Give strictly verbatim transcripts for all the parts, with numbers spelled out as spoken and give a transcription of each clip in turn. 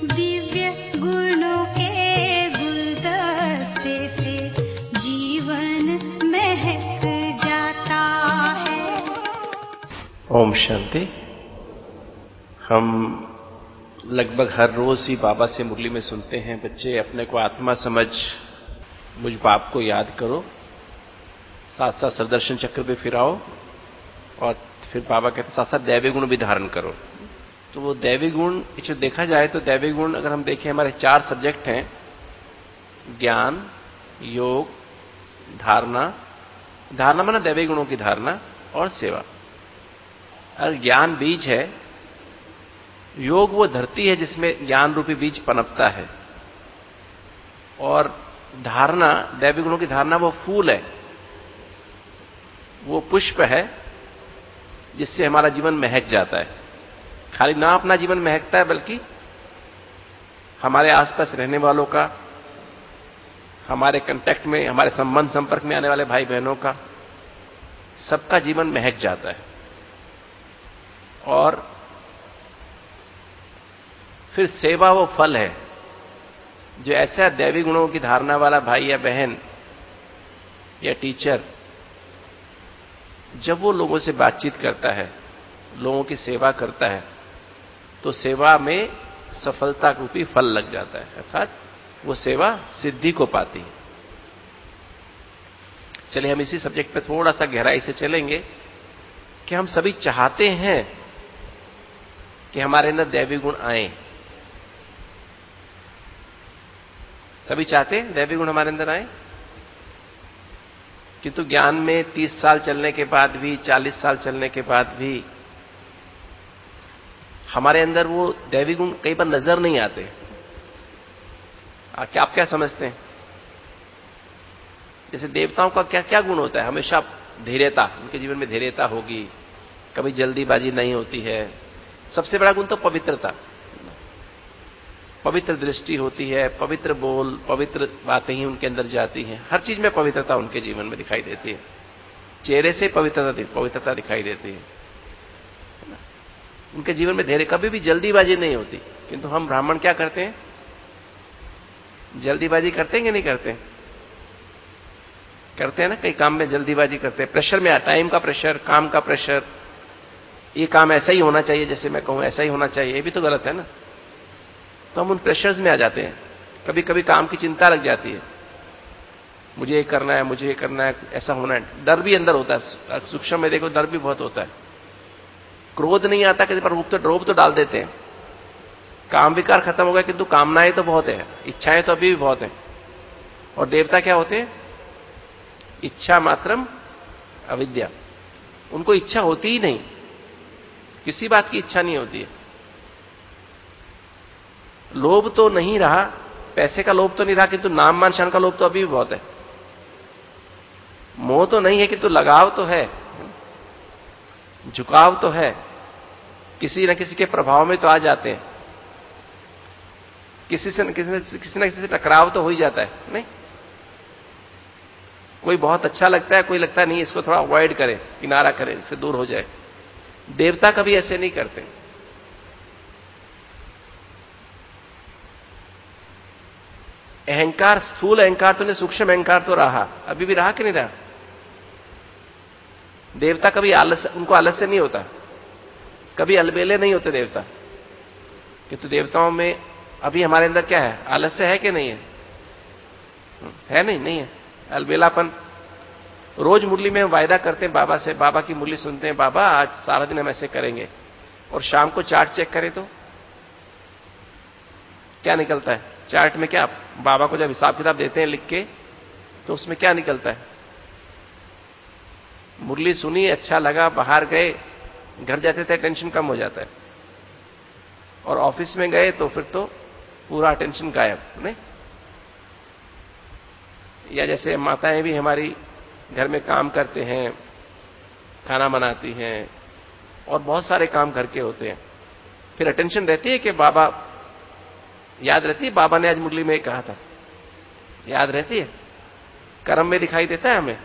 दिव्य गुणों के गुलदस्ते से जीवन महक जाता है। ओम शांति। हम लगभग हर रोज ही बाबा से मुरली में सुनते हैं, बच्चे अपने को आत्मा समझ मुझ बाप को याद करो, साथ साथ सुदर्शन चक्र भी फिराओ, और फिर बाबा कहते साथ साथ दैवी गुण भी धारण करो। तो वो दैवी गुण जो देखा जाए तो दैवी गुण अगर हम देखें, हमारे चार सब्जेक्ट हैं, ज्ञान, योग, धारणा। धारणा माना दैवी गुणों की धारणा, और सेवा। अगर ज्ञान बीज है, योग वो धरती है जिसमें ज्ञान रूपी बीज पनपता है, और धारणा दैवी गुणों की धारणा वो फूल है, वो पुष्प है जिससे हमारा जीवन महक जाता है। खाली ना अपना जीवन महकता है, बल्कि हमारे आसपास रहने वालों का, हमारे कांटेक्ट में, हमारे संबंध संपर्क में आने वाले भाई बहनों का, सबका जीवन महक जाता है। और फिर सेवा वो फल है जो ऐसा दैवी गुणों की धारणा वाला भाई या बहन या टीचर जब वो लोगों से बातचीत करता है, लोगों की सेवा करता है, तो सेवा में सफलता रूपी फल लग जाता है, अर्थात वो सेवा सिद्धि को पाती है। चलिए हम इसी सब्जेक्ट पे थोड़ा सा गहराई से चलेंगे कि हम सभी चाहते हैं कि हमारे अंदर दैवी गुण आए। सभी चाहते हैं दैवी गुण हमारे अंदर आए, किंतु ज्ञान में तीस साल चलने के बाद भी, चालीस साल चलने के बाद भी हमारे अंदर वो दैवी गुण कई बार नजर नहीं आते। क्या आप क्या समझते हैं? जैसे देवताओं का क्या क्या गुण होता है? हमेशा धैर्यता, उनके जीवन में धैर्यता होगी, कभी जल्दीबाजी नहीं होती है। सबसे बड़ा गुण तो पवित्रता, पवित्र दृष्टि होती है, पवित्र बोल, पवित्र बातें ही उनके अंदर जाती हैं। हर चीज में पवित्रता उनके जीवन में दिखाई देती है। चेहरे से पवित्रता पवित्रता दिखाई देती है। उनके जीवन में धैर्य, कभी भी जल्दीबाजी नहीं होती। किंतु हम ब्राह्मण क्या करते हैं? जल्दीबाजी करते हैं कि नहीं करते? करते हैं ना, कई काम में जल्दीबाजी करते हैं, प्रेशर में, टाइम का प्रेशर, काम का प्रेशर, ये काम ऐसा ही होना चाहिए, जैसे मैं कहूं ऐसा ही होना चाहिए, ये भी तो गलत है ना। तो हम उन प्रेशर्स में आ जाते हैं। कभी कभी काम की चिंता लग जाती है, मुझे ये करना है, मुझे ये करना है, ऐसा होना है। डर भी अंदर होता है, सूक्ष्म में देखो डर भी बहुत होता है। क्रोध नहीं आता, किसी पर रूप तो रोब तो डाल देते हैं। काम विकार खत्म हो गया, किंतु कामनाएं तो बहुत है, इच्छाएं तो अभी भी बहुत है। और देवता क्या होते हैं? इच्छा मात्रम अविद्या। उनको इच्छा होती ही नहीं, किसी बात की इच्छा नहीं होती है। लोभ तो नहीं रहा, पैसे का लोभ तो नहीं रहा, किंतु नाम मान शान का लोभ तो अभी भी बहुत है। मोह तो नहीं है, किंतु लगाव तो है, झुकाव तो है, किसी न किसी के प्रभाव में तो आ जाते हैं, किसी से न किसी न किसी, न किसी से टकराव तो हो ही जाता है। नहीं, कोई बहुत अच्छा लगता है, कोई लगता है नहीं इसको थोड़ा अवॉइड करें, किनारा करें, इससे दूर हो जाए। देवता कभी ऐसे नहीं करते। अहंकार, स्थूल अहंकार तो नहीं, सूक्ष्म अहंकार तो रहा, अभी भी रहा कि नहीं रहा? देवता कभी आलस, उनको आलस्य नहीं होता, कभी अलबेले नहीं होते देवता। किंतु देवताओं में अभी हमारे अंदर क्या है? आलस्य है कि नहीं है? है नहीं, नहीं है अलबेलापन। रोज मुरली में हम वायदा करते हैं बाबा से, बाबा की मुरली सुनते हैं, बाबा आज सारा दिन हम ऐसे करेंगे, और शाम को चार्ट चेक करें तो क्या निकलता है? चार्ट में क्या, बाबा को जब हिसाब किताब देते हैं लिख के, तो उसमें क्या निकलता है? मुरली सुनी, अच्छा लगा, बाहर गए, घर जाते थे टेंशन कम हो जाता है, और ऑफिस में गए तो फिर तो पूरा टेंशन गायब। नहीं, या जैसे माताएं भी हमारी घर में काम करते हैं, खाना बनाती हैं, और बहुत सारे काम घर के होते हैं, फिर अटेंशन रहती है कि बाबा, याद रहती है बाबा ने आज मुरली में कहा था, याद रहती है, कर्म में दिखाई देता है हमें।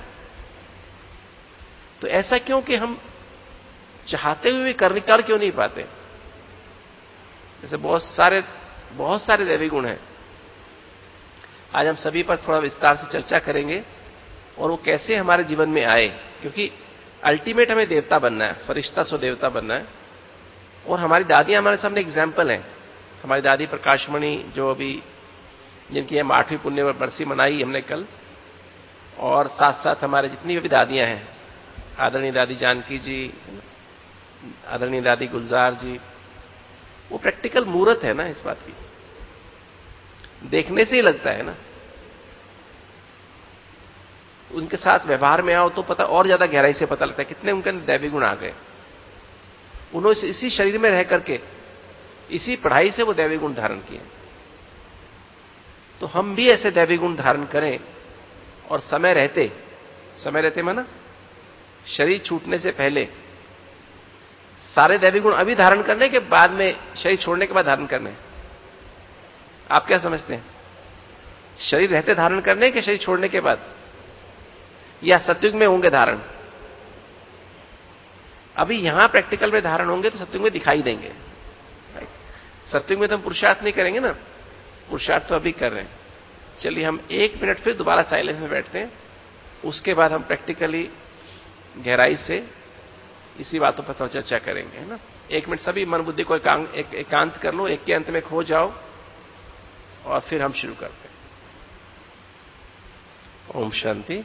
तो ऐसा क्यों कि हम चाहते हुए भी कर कर क्यों नहीं पाते? जैसे बहुत सारे बहुत सारे दैवी गुण हैं। आज हम सभी पर थोड़ा विस्तार से चर्चा करेंगे और वो कैसे हमारे जीवन में आए, क्योंकि अल्टीमेट हमें देवता बनना है, फरिश्ता सो देवता बनना है। और हमारी दादियां हमारे सामने एग्जाम्पल हैं। हमारी दादी प्रकाशमणि, जो अभी जिनकी हम आठवीं पुण्य बरसी मनाई हमने कल, और साथ साथ हमारे जितनी भी दादियां हैं, आदरणीय दादी जानकी जी, आदरणीय दादी गुलजार जी, वो प्रैक्टिकल मूर्त है ना इस बात की, देखने से ही लगता है ना। उनके साथ व्यवहार में आओ तो पता और ज्यादा गहराई से पता लगता है कितने उनके अंदर दैवी गुण आ गए। उन्होंने इसी शरीर में रह करके, इसी पढ़ाई से वो दैवी गुण धारण किए। तो हम भी ऐसे दैवी गुण धारण करें और समय रहते, समय रहते माना शरीर छूटने से पहले सारे दैवी गुण अभी धारण करने के बाद में, शरीर छोड़ने के बाद धारण करने। आप क्या समझते हैं? शरीर रहते धारण करने के शरीर छोड़ने के बाद, या सतयुग में होंगे धारण? अभी यहां प्रैक्टिकल में धारण होंगे तो सतयुग में दिखाई देंगे। सतयुग में तो हम पुरुषार्थ नहीं करेंगे ना, पुरुषार्थ तो अभी कर रहे हैं। चलिए हम एक मिनट फिर दोबारा साइलेंस में बैठते हैं, उसके बाद हम प्रैक्टिकली गहराई से इसी बातों पर थोड़ा चर्चा करेंगे, है ना। एक मिनट सभी मन बुद्धि को एकांत एक, एकांत कर लो, एक के अंत में खो जाओ और फिर हम शुरू करते हैं। ओम शांति।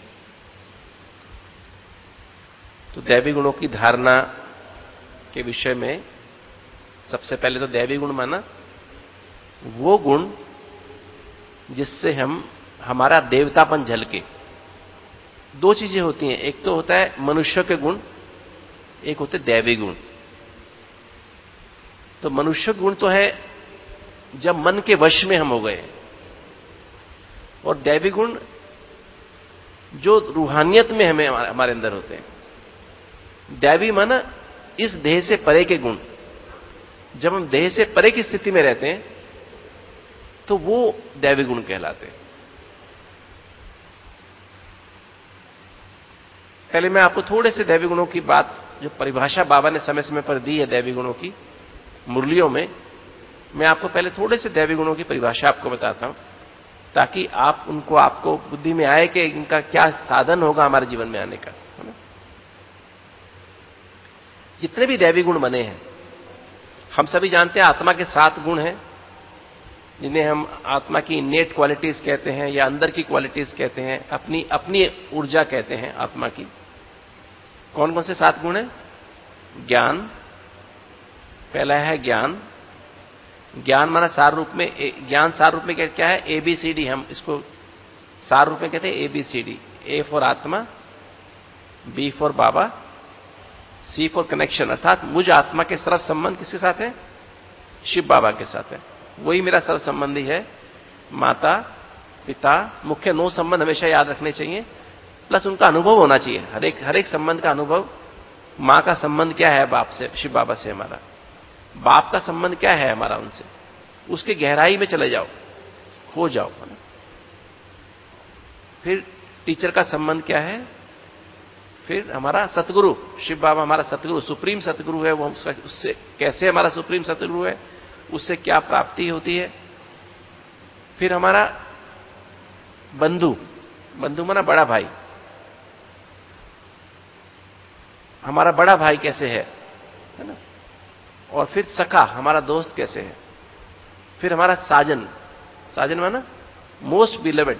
तो दैवी गुणों की धारणा के विषय में सबसे पहले तो दैवी गुण माना वो गुण जिससे हम हमारा देवतापन झलके। दो चीजें होती हैं, एक तो होता है मनुष्य के गुण, एक होते दैवी गुण। तो मनुष्य गुण तो है जब मन के वश में हम हो गए, और दैवी गुण जो रूहानियत में हमें हमारे अंदर होते हैं। दैवी माना इस देह से परे के गुण। जब हम देह से परे की स्थिति में रहते हैं तो वो दैवी गुण कहलाते हैं। पहले मैं आपको थोड़े से दैवी गुणों की बात, जो परिभाषा बाबा ने समय समय पर दी है दैवी गुणों की मुरलियों में, मैं आपको पहले थोड़े से दैवी गुणों की परिभाषा आपको बताता हूं, ताकि आप उनको आपको बुद्धि में आए कि इनका क्या साधन होगा हमारे जीवन में आने का, है ना। जितने भी दैवी गुण बने हैं, हम सभी जानते हैं आत्मा के सात गुण हैं, जिन्हें हम आत्मा की इनेट क्वालिटीज कहते हैं या अंदर की क्वालिटीज कहते हैं, अपनी अपनी ऊर्जा कहते हैं आत्मा की। कौन कौन से सात गुण हैं? ज्ञान, पहला है ज्ञान। ज्ञान माना सार रूप में, ज्ञान सार रूप में क्या है? A B C D. हम इसको सार रूप में कहते हैं A B C D. A for आत्मा, बी फॉर बाबा, सी फॉर कनेक्शन, अर्थात मुझ आत्मा के सर्व संबंध किसके साथ है? शिव बाबा के साथ है। वही मेरा सर्व संबंधी है। माता, पिता, मुख्य नौ संबंध हमेशा याद रखने चाहिए, प्लस उनका अनुभव होना चाहिए। हर एक हर एक संबंध का अनुभव। मां का संबंध क्या है बाप से, शिव बाबा से हमारा? बाप का संबंध क्या है हमारा उनसे? उसके गहराई में चले जाओ, खो जाओ। फिर टीचर का संबंध क्या है? फिर हमारा सतगुरु, शिव बाबा हमारा सतगुरु, सुप्रीम सतगुरु है वो। हम उससे कैसे हमारा सुप्रीम सतगुरु है, उससे क्या प्राप्ति होती है? फिर हमारा बंधु, बंधु माना बड़ा भाई, हमारा बड़ा भाई कैसे है, है ना। और फिर सखा, हमारा दोस्त कैसे है। फिर हमारा साजन, साजन माना मोस्ट बिलेवेड।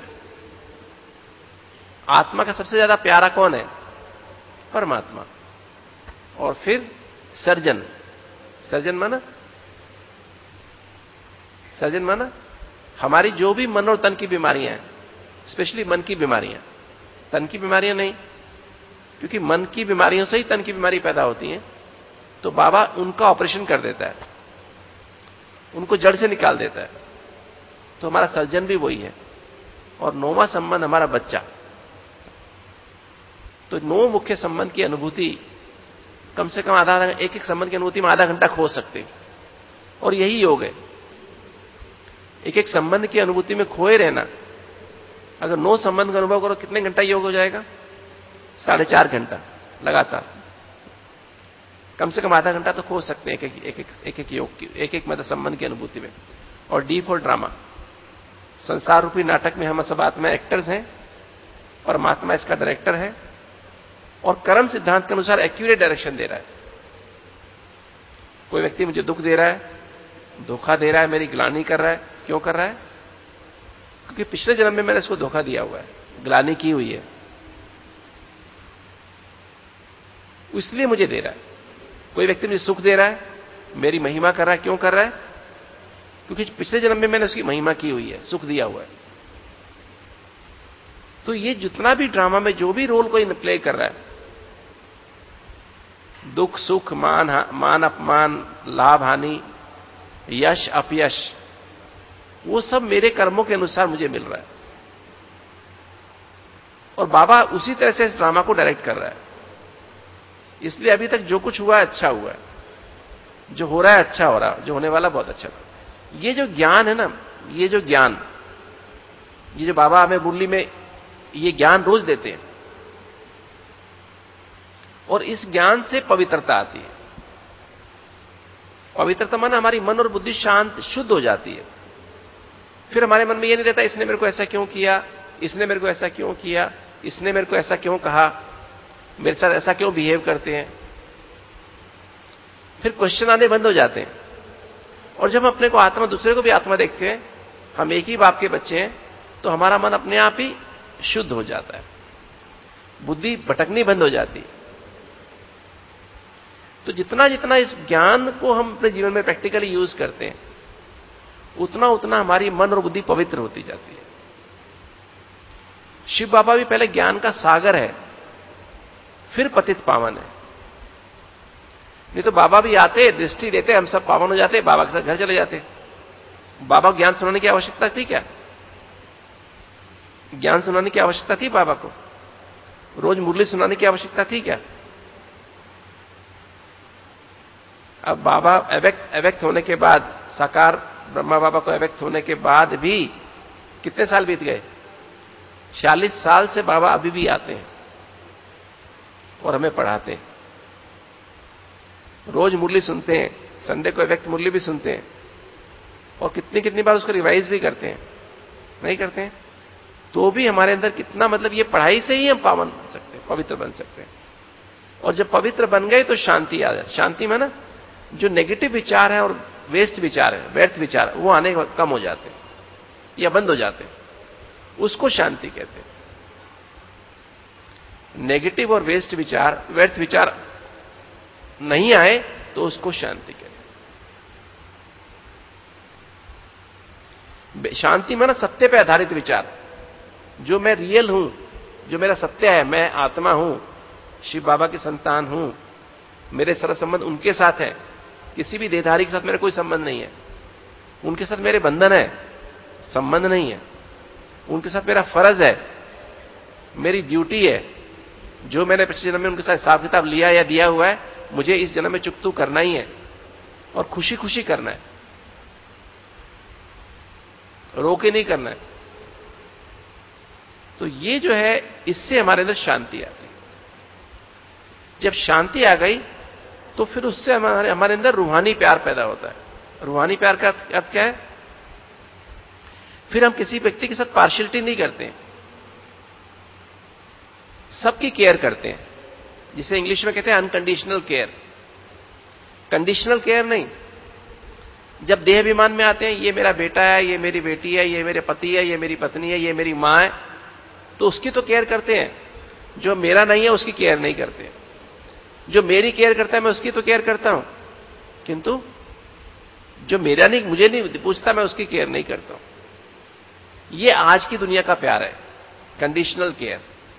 आत्मा का सबसे ज्यादा प्यारा कौन है? परमात्मा। और फिर सर्जन, सर्जन माना, सर्जन माना हमारी जो भी मन और तन की बीमारियां हैं, स्पेशली मन की बीमारियां, तन की बीमारियां नहीं, क्योंकि मन की बीमारियों से ही तन की बीमारी पैदा होती है। तो बाबा उनका ऑपरेशन कर देता है, उनको जड़ से निकाल देता है। तो हमारा सर्जन भी वही है। और नौवां संबंध हमारा बच्चा। तो नौ मुख्य संबंध की अनुभूति कम से कम आधा, एक एक संबंध की अनुभूति में आधा घंटा खो सकते हैं, और यही योग है। एक एक संबंध की अनुभूति में खोए रहना। अगर नौ संबंध का अनुभव करो, कितने घंटा योग हो जाएगा? साढ़े चार घंटा लगातार। कम से कम आधा घंटा तो खो सकते हैं एक एक एक एक, एक, एक योग की, एक एक मतलब संबंध की अनुभूति में। और डी फॉर ड्रामा। संसार रूपी नाटक में हम सब आत्मा एक्टर्स हैं, परमात्मा इसका डायरेक्टर है और कर्म सिद्धांत के अनुसार एक्यूरेट डायरेक्शन दे रहा है। कोई व्यक्ति मुझे दुख दे रहा है, धोखा दे रहा है, मेरी ग्लानि कर रहा है, क्यों कर रहा है? क्योंकि पिछले जन्म में मैंने इसको धोखा दिया हुआ है, ग्लानि की हुई है, इसलिए मुझे दे रहा है। कोई व्यक्ति मुझे सुख दे रहा है, मेरी महिमा कर रहा है, क्यों कर रहा है? क्योंकि पिछले जन्म में मैंने उसकी महिमा की हुई है, सुख दिया हुआ है। तो ये जितना भी ड्रामा में जो भी रोल कोई प्ले कर रहा है, दुख सुख, मान मान अपमान, लाभ हानि, यश अपयश, वो सब मेरे कर्मों के अनुसार मुझे मिल रहा है और बाबा उसी तरह से इस ड्रामा को डायरेक्ट कर रहा है। इसलिए अभी तक जो कुछ हुआ है अच्छा हुआ है, जो हो रहा है अच्छा हो रहा है, जो होने वाला बहुत अच्छा था। ये जो ज्ञान है ना, ये जो ज्ञान, ये जो बाबा हमें मुरली में ये ज्ञान रोज देते हैं और इस ज्ञान से पवित्रता आती है। पवित्रता माना हमारी मन और बुद्धि शांत शुद्ध हो जाती है। फिर हमारे मन में यह नहीं रहता इसने मेरे को ऐसा क्यों किया, इसने मेरे को ऐसा क्यों किया, इसने मेरे को ऐसा क्यों कहा, मेरे साथ ऐसा क्यों बिहेव करते हैं। फिर क्वेश्चन आने बंद हो जाते हैं और जब हम अपने को आत्मा, दूसरे को भी आत्मा देखते हैं, हम एक ही बाप के बच्चे हैं, तो हमारा मन अपने आप ही शुद्ध हो जाता है, बुद्धि भटकनी बंद हो जाती है। तो जितना जितना इस ज्ञान को हम अपने जीवन में प्रैक्टिकली यूज करते हैं, उतना उतना हमारी मन और बुद्धि पवित्र होती जाती है। शिव बाबा भी पहले ज्ञान का सागर है, फिर पतित पावन है। नहीं तो बाबा भी आते, दृष्टि देते, हम सब पावन हो जाते, बाबा के साथ घर चले जाते। बाबा को ज्ञान सुनाने की आवश्यकता थी क्या? ज्ञान सुनाने की आवश्यकता थी बाबा को? रोज मुरली सुनाने की आवश्यकता थी क्या? अब बाबा अव्यक्त अव्यक्त होने के बाद, साकार ब्रह्मा बाबा को अव्यक्त होने के बाद भी कितने साल बीत गए? छियालीस साल से बाबा अभी भी आते हैं और हमें पढ़ाते हैं। रोज मुरली सुनते हैं, संडे को अव्यक्त मुरली भी सुनते हैं और कितनी कितनी बार उसको रिवाइज भी करते हैं। नहीं करते हैं तो भी हमारे अंदर कितना, मतलब ये पढ़ाई से ही हम पावन बन सकते हैं, पवित्र बन सकते हैं। और जब पवित्र बन गए तो शांति आ जाती। शांति में ना जो नेगेटिव विचार है और वेस्ट विचार है, व्यर्थ विचार, वो आने कम हो जाते हैं या बंद हो जाते हैं, उसको शांति कहते हैं। नेगेटिव और वेस्ट विचार, व्यर्थ विचार नहीं आए तो उसको शांति कहते हैं। शांति में ना सत्य पे आधारित विचार, जो मैं रियल हूं, जो मेरा सत्य है, मैं आत्मा हूं, शिव बाबा की संतान हूं, मेरे सारा संबंध उनके साथ है, किसी भी देहधारी के साथ मेरा कोई संबंध नहीं है, उनके साथ मेरे बंधन है, संबंध नहीं है, उनके साथ मेरा फर्ज है, मेरी ड्यूटी है, जो मैंने पिछले जन्म में उनके साथ हिसाब किताब लिया या दिया हुआ है, मुझे इस जन्म में चुकतू करना ही है और खुशी खुशी करना है, रो के नहीं करना है। तो ये जो है, इससे हमारे अंदर शांति आती है। जब शांति आ गई तो फिर उससे हमारे हमारे अंदर रूहानी प्यार पैदा होता है। रूहानी प्यार का अर्थ क्या है? फिर हम किसी व्यक्ति के साथ पार्शियलिटी नहीं करते हैं, सबकी केयर करते हैं, जिसे इंग्लिश में कहते हैं अनकंडीशनल केयर। कंडीशनल केयर नहीं। जब देह अभिमान में आते हैं, ये मेरा बेटा है, ये मेरी बेटी है, ये मेरे पति है, ये मेरी पत्नी है, ये मेरी मां है, तो उसकी तो केयर करते हैं। जो मेरा नहीं है उसकी केयर नहीं करते। जो मेरी केयर करता है मैं उसकी तो केयर करता हूं, किंतु जो मेरा नहीं, मुझे नहीं पूछता, मैं उसकी केयर नहीं करता हूं। ये आज की दुनिया का प्यार है, कंडीशनल केयर।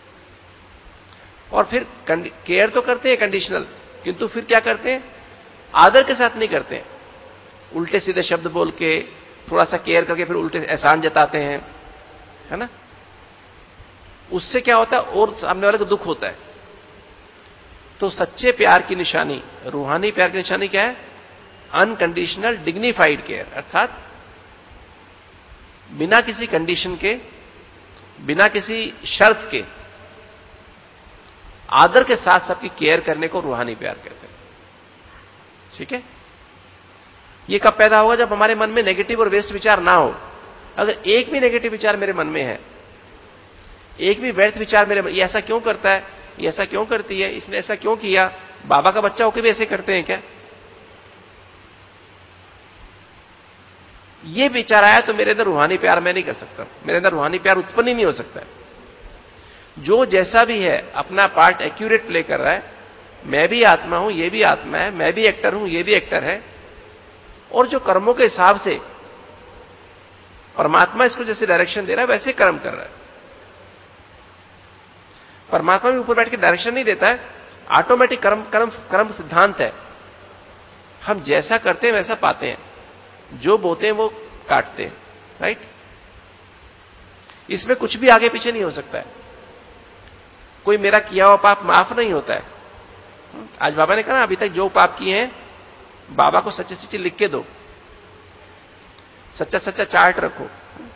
और फिर केयर तो करते हैं कंडीशनल, किंतु फिर क्या करते हैं? आदर के साथ नहीं करते हैं। उल्टे सीधे शब्द बोल के, थोड़ा सा केयर करके फिर उल्टे एहसान जताते हैं, है ना। उससे क्या होता है? और सामने वाले को दुख होता है। तो सच्चे प्यार की निशानी, रूहानी प्यार की निशानी क्या है? अनकंडीशनल डिग्निफाइड केयर, अर्थात बिना किसी कंडीशन के, बिना किसी शर्त के, आदर के साथ सबकी केयर करने को रूहानी प्यार कहते हैं। ठीक है। ये कब पैदा होगा? जब हमारे मन में नेगेटिव और वेस्ट विचार ना हो। अगर एक भी नेगेटिव विचार मेरे मन में है, एक भी व्यर्थ विचार मेरे, ये ऐसा क्यों करता है, ये ऐसा क्यों करती है, इसने ऐसा क्यों किया, बाबा का बच्चा होकर भी ऐसे करते हैं क्या, ये विचार आया तो मेरे अंदर रूहानी प्यार मैं नहीं कर सकता, मेरे अंदर रूहानी प्यार उत्पन्न ही नहीं हो सकता है। जो जैसा भी है अपना पार्ट एक्यूरेट प्ले कर रहा है, मैं भी आत्मा हूं, ये भी आत्मा है, मैं भी एक्टर हूं, ये भी एक्टर है, और जो कर्मों के हिसाब से परमात्मा इसको जैसे डायरेक्शन दे रहा है वैसे कर्म कर रहा है। परमात्मा भी ऊपर बैठ के डायरेक्शन नहीं देता है, ऑटोमेटिक कर्म कर्म कर्म सिद्धांत है। हम जैसा करते हैं वैसा पाते हैं, जो बोते हैं वो काटते हैं, राइट। इसमें कुछ भी आगे पीछे नहीं हो सकता है, कोई मेरा किया हुआ पाप माफ नहीं होता है। आज बाबा ने कहा ना, अभी तक जो पाप किए हैं बाबा को सच्चे सच्चे लिख के दो, सच्चा सच्चा चार्ट रखो।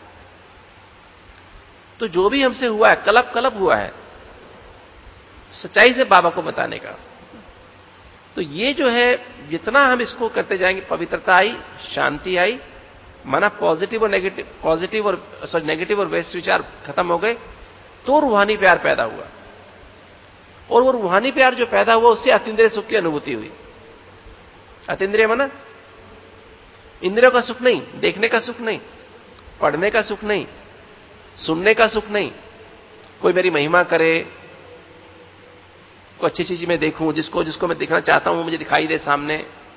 तो जो भी हमसे हुआ है कलप कलप हुआ है, सच्चाई से बाबा को बताने का। तो ये जो है जितना हम इसको करते जाएंगे, पवित्रता आई, शांति आई, माना पॉजिटिव और नेगेटिव, पॉजिटिव और सॉरी नेगेटिव और वेस्ट विचार खत्म हो गए, तो रूहानी प्यार पैदा हुआ। और वो रूहानी प्यार जो पैदा हुआ उससे अतीन्द्रिय सुख की अनुभूति हुई। अतीन्द्रिय माना इंद्रियों का सुख नहीं, देखने का सुख नहीं, पढ़ने का सुख नहीं, सुनने का सुख नहीं, कोई मेरी महिमा करे, कोई अच्छी चीज मैं देखूं, जिसको जिसको मैं देखना चाहता हूं मुझे दिखाई दे सामने,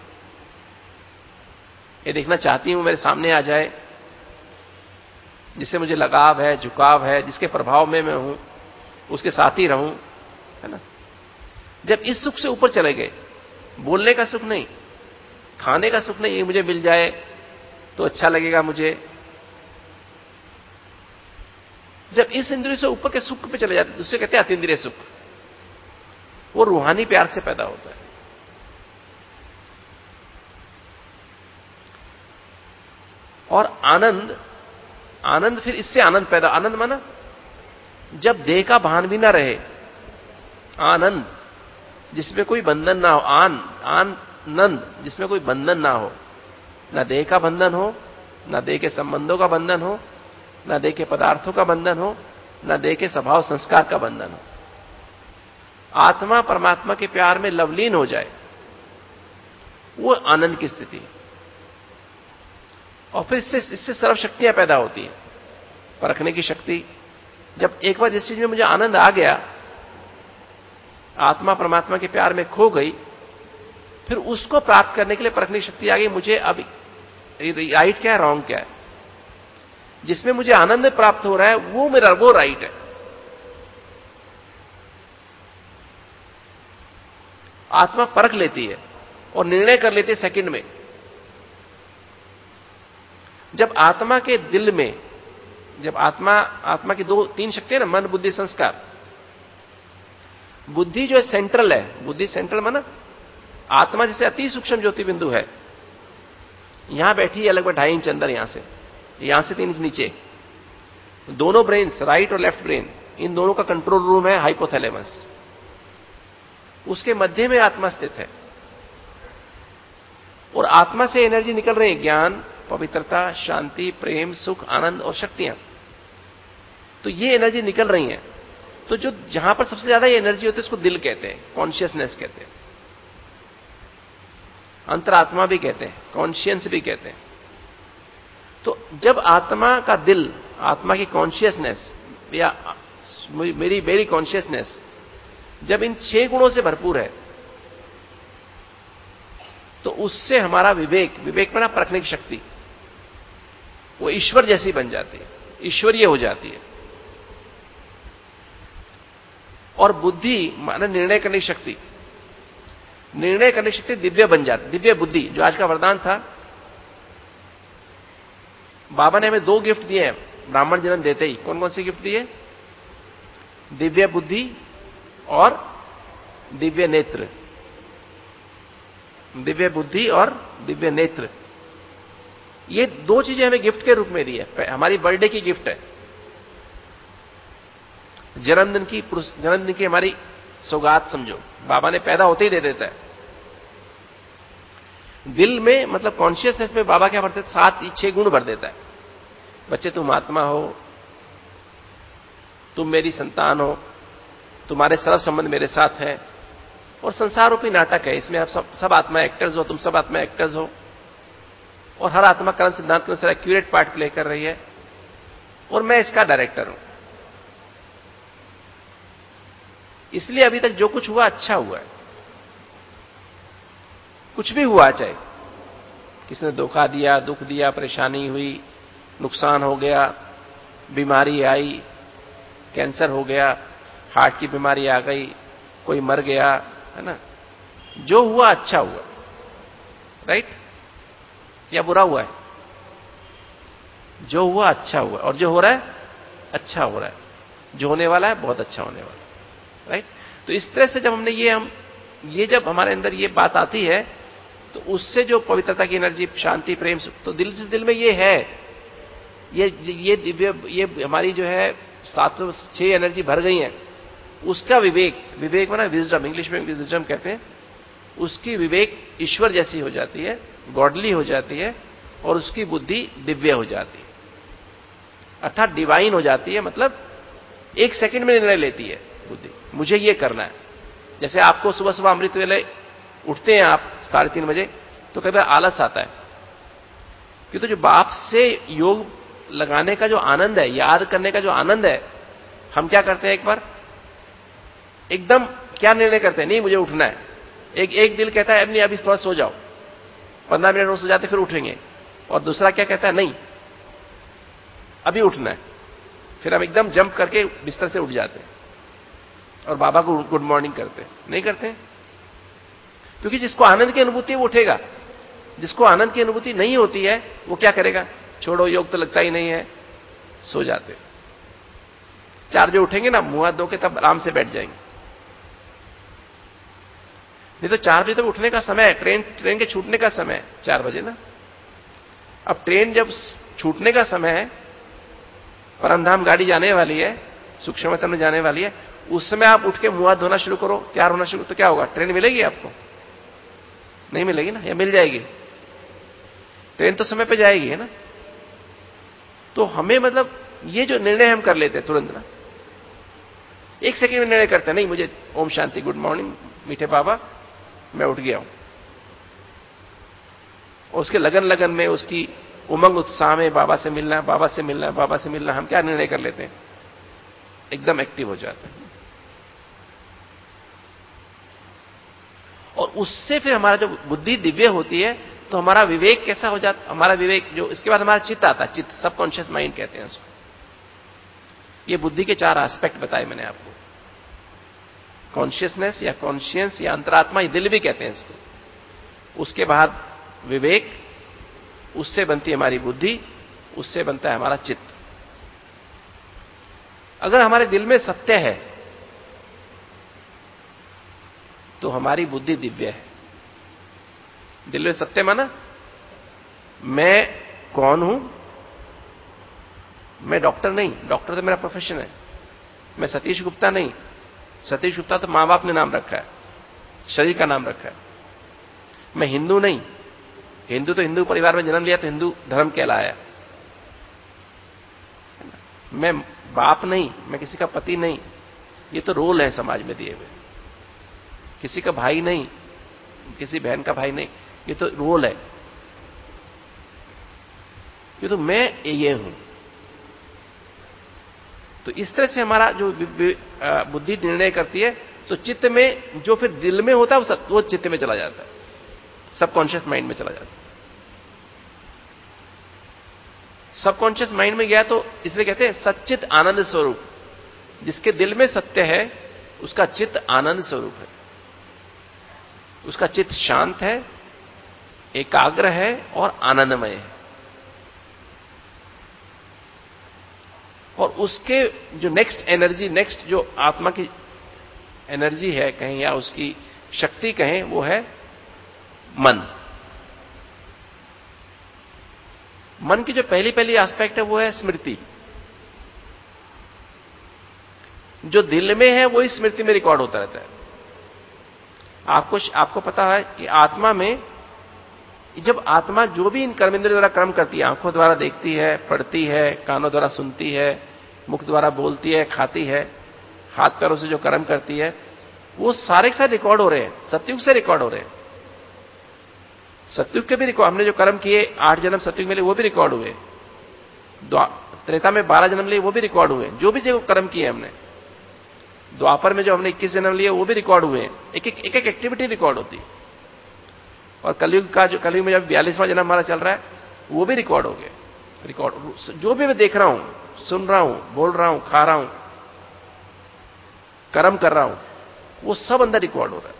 ये देखना चाहती हूं मेरे सामने आ जाए, जिससे मुझे लगाव है, झुकाव है, जिसके प्रभाव में मैं हूं, उसके साथ ही रहूं, है ना। जब इस सुख से ऊपर चले गए, बोलने का सुख नहीं, खाने का सुख नहीं, ये मुझे मिल जाए तो अच्छा लगेगा मुझे, जब इस इंद्रिय से ऊपर के सुख पे चले जाते हैं, उससे कहते हैं अतीन्द्रिय सुख। वो रूहानी प्यार से पैदा होता है। और आनंद, आनंद फिर इससे आनंद पैदा, आनंद माना जब देह का भान भी ना रहे, आनंद जिसमें कोई बंधन ना हो, आन आनंद जिसमें कोई बंधन ना हो, ना देह का बंधन हो, ना देह के संबंधों का बंधन हो, ना देह के पदार्थों का बंधन हो, ना देह के स्वभाव संस्कार का बंधन हो। आत्मा परमात्मा के प्यार में लवलीन हो जाए, वो आनंद की स्थिति है। और फिर इससे इससे सर्व शक्तियां पैदा होती हैं, परखने की शक्ति। जब एक बार जिस चीज में मुझे आनंद आ गया, आत्मा परमात्मा के प्यार में खो गई, फिर उसको प्राप्त करने के लिए परखने की शक्ति आ गई, मुझे अब राइट क्या है, रॉन्ग क्या है। जिसमें मुझे आनंद प्राप्त हो रहा है वो मेरा वो राइट है। आत्मा परख लेती है और निर्णय कर लेती है सेकंड में। जब आत्मा के दिल में, जब आत्मा आत्मा की दो तीन शक्तियां ना, मन बुद्धि संस्कार। बुद्धि जो है सेंट्रल है, बुद्धि सेंट्रल माना आत्मा जैसे अति सूक्ष्म ज्योति बिंदु है, यहां बैठी है लगभग ढाई इंच अंदर, यहां से यहां से तीन इंच नीचे, दोनों ब्रेन्स, राइट और लेफ्ट ब्रेन, इन दोनों का कंट्रोल रूम है हाइपोथैलेमस। उसके मध्य में आत्मा स्थित है और आत्मा से एनर्जी निकल रही है, ज्ञान, पवित्रता, शांति, प्रेम, सुख, आनंद और शक्तियां। तो ये एनर्जी निकल रही है। तो जो जहां पर सबसे ज्यादा ये एनर्जी होती है उसको दिल कहते हैं, कॉन्शियसनेस कहते हैं, अंतरात्मा भी कहते हैं, कॉन्शियंस भी कहते हैं। तो जब आत्मा का दिल, आत्मा की कॉन्शियसनेस या मेरी मेरी कॉन्शियसनेस जब इन छह गुणों से भरपूर है, तो उससे हमारा विवेक, विवेक में ना परखने की शक्ति, वो ईश्वर जैसी बन जाती है, ईश्वरीय हो जाती है। और बुद्धि माने निर्णय करने की शक्ति, निर्णय करने की शक्ति दिव्य बन जाती, दिव्य बुद्धि, जो आज का वरदान था। बाबा ने हमें दो गिफ्ट दिए हैं ब्राह्मण जन्म देते ही। कौन कौन सी गिफ्ट दिए? दिव्य बुद्धि और दिव्य नेत्र। दिव्य बुद्धि और दिव्य नेत्र, ये दो चीजें हमें गिफ्ट के रूप में दी है। हमारी बर्थडे की गिफ्ट है, जन्मदिन की जन्मदिन की हमारी सौगात समझो, बाबा ने पैदा होते ही दे देता है। दिल में मतलब कॉन्शियसनेस में बाबा क्या भरते, सात छह गुण भर देता है। बच्चे तुम आत्मा हो, तुम मेरी संतान हो, तुम्हारे सर्व संबंध मेरे साथ है, और संसार रूपी नाटक है, इसमें आप सब सब आत्मा एक्टर्स हो, तुम सब आत्मा एक्टर्स हो, और हर आत्मा कर्म सिद्धांत के अनुसार एक्यूरेट पार्ट प्ले कर रही है, और मैं इसका डायरेक्टर हूं। इसलिए अभी तक जो कुछ हुआ अच्छा हुआ है। कुछ भी हुआ, चाहे किसी ने धोखा दिया, दुख दिया, परेशानी हुई, नुकसान हो गया, बीमारी आई, कैंसर हो गया, हार्ट की बीमारी आ गई, कोई मर गया, है ना, जो हुआ अच्छा हुआ, राइट, या बुरा हुआ है? जो हुआ अच्छा हुआ, और जो हो रहा है अच्छा हो रहा है, जो होने वाला है बहुत अच्छा होने वाला है, राइट। तो इस तरह से जब हमने ये हम ये जब हमारे अंदर ये बात आती है, तो उससे जो पवित्रता की एनर्जी, शांति, प्रेम, तो दिल से दिल में ये है, ये ये दिव्य, ये हमारी जो है सात छह एनर्जी भर गई है, उसका विवेक, विवेक माना विजडम, इंग्लिश में विजडम कहते हैं, उसकी विवेक ईश्वर जैसी हो जाती है, गॉडली हो जाती है, और उसकी बुद्धि दिव्य हो जाती है, अर्थात डिवाइन हो जाती है। मतलब एक सेकंड में निर्णय लेती है बुद्धि, मुझे ये करना है। जैसे आपको सुबह सुबह अमृत वेले उठते हैं आप साढ़े तीन बजे, तो कई बार आलस आता है, क्योंकि तो जो बाप से योग लगाने का जो आनंद है, याद करने का जो आनंद है, हम क्या करते हैं, एक बार एकदम क्या निर्णय करते हैं, नहीं मुझे उठना है। एक एक दिल कहता है नहीं अभी थोड़ा सो जाओ, पंद्रह मिनट और सो जाते फिर उठेंगे, और दूसरा क्या कहता है, नहीं अभी उठना है, फिर हम एकदम जंप करके बिस्तर से उठ जाते हैं और बाबा को गुड मॉर्निंग करते हैं। नहीं करते, क्योंकि जिसको आनंद की अनुभूति है वो उठेगा, जिसको आनंद की अनुभूति नहीं होती है वो क्या करेगा, छोड़ो योग तो लगता ही नहीं है, सो जाते। चार जो उठेंगे ना, मुंह हाथ धो के तब आराम से बैठ जाएंगे। नहीं तो चार बजे तक उठने का समय है, ट्रेन ट्रेन के छूटने का समय है चार बजे ना। अब ट्रेन जब छूटने का समय है, परमधाम गाड़ी जाने वाली है, सूक्ष्मतम में जाने वाली है, उस समय आप उठ के मुंह हाथ धोना शुरू करो, तैयार होना शुरू, तो क्या होगा, ट्रेन मिलेगी आपको? नहीं मिलेगी ना, या मिल जाएगी? ट्रेन तो समय पे जाएगी, है ना। तो हमें मतलब ये जो निर्णय हम कर लेते हैं तुरंत ना, एक सेकंड में निर्णय करते हैं, नहीं मुझे ओम शांति, गुड मॉर्निंग मीठे बाबा, मैं उठ गया हूं। और उसके लगन लगन में, उसकी उमंग उत्साह में बाबा से मिलना, बाबा से मिलना, बाबा से मिलना, हम क्या निर्णय कर लेते हैं, एकदम एक्टिव हो जाते हैं। और उससे फिर हमारा जो बुद्धि दिव्य होती है, तो हमारा विवेक कैसा हो जाता, हमारा विवेक जो, इसके बाद हमारा चित्त आता है, चित्त सबकॉन्शियस माइंड कहते हैं उसको। ये बुद्धि के चार एस्पेक्ट बताए मैंने आपको, कॉन्शियसनेस या कॉन्शियंस या अंतरात्मा, ये दिल भी कहते हैं इसको। उसके बाद विवेक, उससे बनती है हमारी बुद्धि, उससे बनता है हमारा चित्त। अगर हमारे दिल में सत्य है तो हमारी बुद्धि दिव्य है। दिल में सत्य माना, मैं कौन हूं, मैं डॉक्टर नहीं, डॉक्टर तो मेरा प्रोफेशन है। मैं सतीश गुप्ता नहीं, सतीश गुप्ता तो मां बाप ने नाम रखा है, शरीर का नाम रखा है। मैं हिंदू नहीं, हिंदू तो हिंदू परिवार में जन्म लिया तो हिंदू धर्म कहलाया। मैं बाप नहीं, मैं किसी का पति नहीं, ये तो रोल है समाज में दिए हुए। किसी का भाई नहीं, किसी बहन का भाई नहीं, ये तो रोल है। ये तो मैं ये हूं। तो इस तरह से हमारा जो बुद्धि निर्णय करती है, तो चित्त में जो फिर दिल में होता है वो चित्त में चला जाता है, सबकॉन्शियस माइंड में चला जाता है। सबकॉन्शियस माइंड में गया तो इसलिए कहते हैं सच्चित आनंद स्वरूप। जिसके दिल में सत्य है उसका चित्त आनंद स्वरूप है, उसका चित्त शांत है, एकाग्र है और आनंदमय है। और उसके जो नेक्स्ट एनर्जी, नेक्स्ट जो आत्मा की एनर्जी है कहें, या उसकी शक्ति कहें, वो है मन। मन की जो पहली पहली एस्पेक्ट है वो है स्मृति। जो दिल में है वो ही स्मृति में रिकॉर्ड होता रहता है। आपको आपको पता है कि आत्मा में जब आत्मा जो भी इन कर्मेंद्रियों द्वारा कर्म करती है, आंखों द्वारा देखती है, पढ़ती है, कानों द्वारा सुनती है, मुख द्वारा बोलती है, खाती है, हाथ पैरों से जो कर्म करती है, वो सारे के सारे रिकॉर्ड हो रहे हैं, सतयुग से रिकॉर्ड हो रहे हैं। सतयुग के भी रिकॉर्ड, हमने जो कर्म किए आठ जन्म सतयुग में लिए वो भी रिकॉर्ड हुए, त्रेता में बारह जन्म लिए वो भी रिकॉर्ड हुए, जो भी जो कर्म किए हमने। द्वापर में जो हमने इक्कीस जन्म लिए वो भी रिकॉर्ड हुए, एक एक एक एक एक्टिविटी रिकॉर्ड होती है। और कलयुग का जो कलयुग में जब बयालीसवां जन्म हमारा चल रहा है वो भी रिकॉर्ड हो गया। रिकॉर्ड जो भी मैं देख रहा हूं, सुन रहा हूं, बोल रहा हूं, खा रहा हूं, कर्म कर रहा हूं, वो सब अंदर रिकॉर्ड हो रहा है।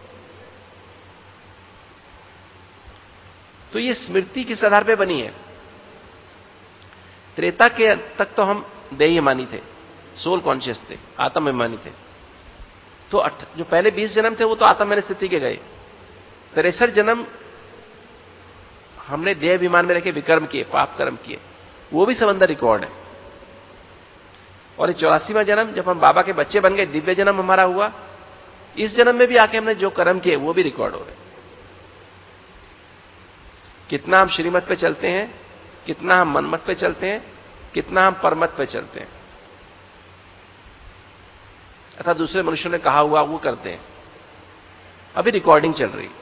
तो ये स्मृति किस आधार पे बनी है? त्रेता के तक तो हम देहाभिमानी थे, सोल कॉन्शियस थे, आत्माभिमानी थे। तो जो पहले बीस जन्म थे वो तो आत्माभिमानी स्थिति के गए। तिरसठ जन्म हमने देहाभिमान में रखे विकर्म किए, पाप कर्म किए, वो भी सब अंदर रिकॉर्ड है। और चौरासीवां जन्म जब हम बाबा के बच्चे बन गए, दिव्य जन्म हमारा हुआ, इस जन्म में भी आके हमने जो कर्म किए वो भी रिकॉर्ड हो रहे। कितना हम श्रीमत पे चलते हैं, कितना हम मनमत पे चलते हैं, कितना हम परमत पे चलते हैं, अर्थात दूसरे मनुष्यों ने कहा हुआ वो करते हैं, अभी रिकॉर्डिंग चल रही।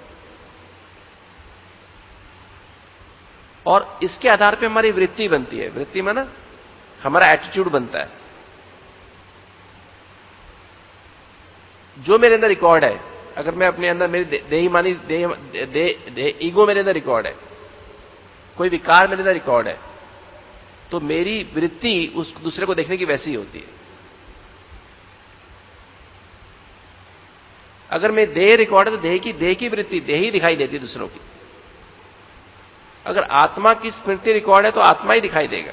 और इसके आधार पे हमारी वृत्ति बनती है। वृत्ति में ना हमारा एटीट्यूड बनता है। जो मेरे अंदर रिकॉर्ड है, अगर मैं अपने अंदर मेरी देहिमानी देह दे, दे, दे, ईगो मेरे अंदर रिकॉर्ड है, कोई विकार मेरे अंदर रिकॉर्ड है, तो मेरी वृत्ति उस दूसरे को देखने की वैसी ही होती है। अगर मैं देह रिकॉर्ड है तो देह की देह की वृत्ति देह ही दिखाई देती है दूसरों की। अगर आत्मा की स्मृति रिकॉर्ड है तो आत्मा ही दिखाई देगा।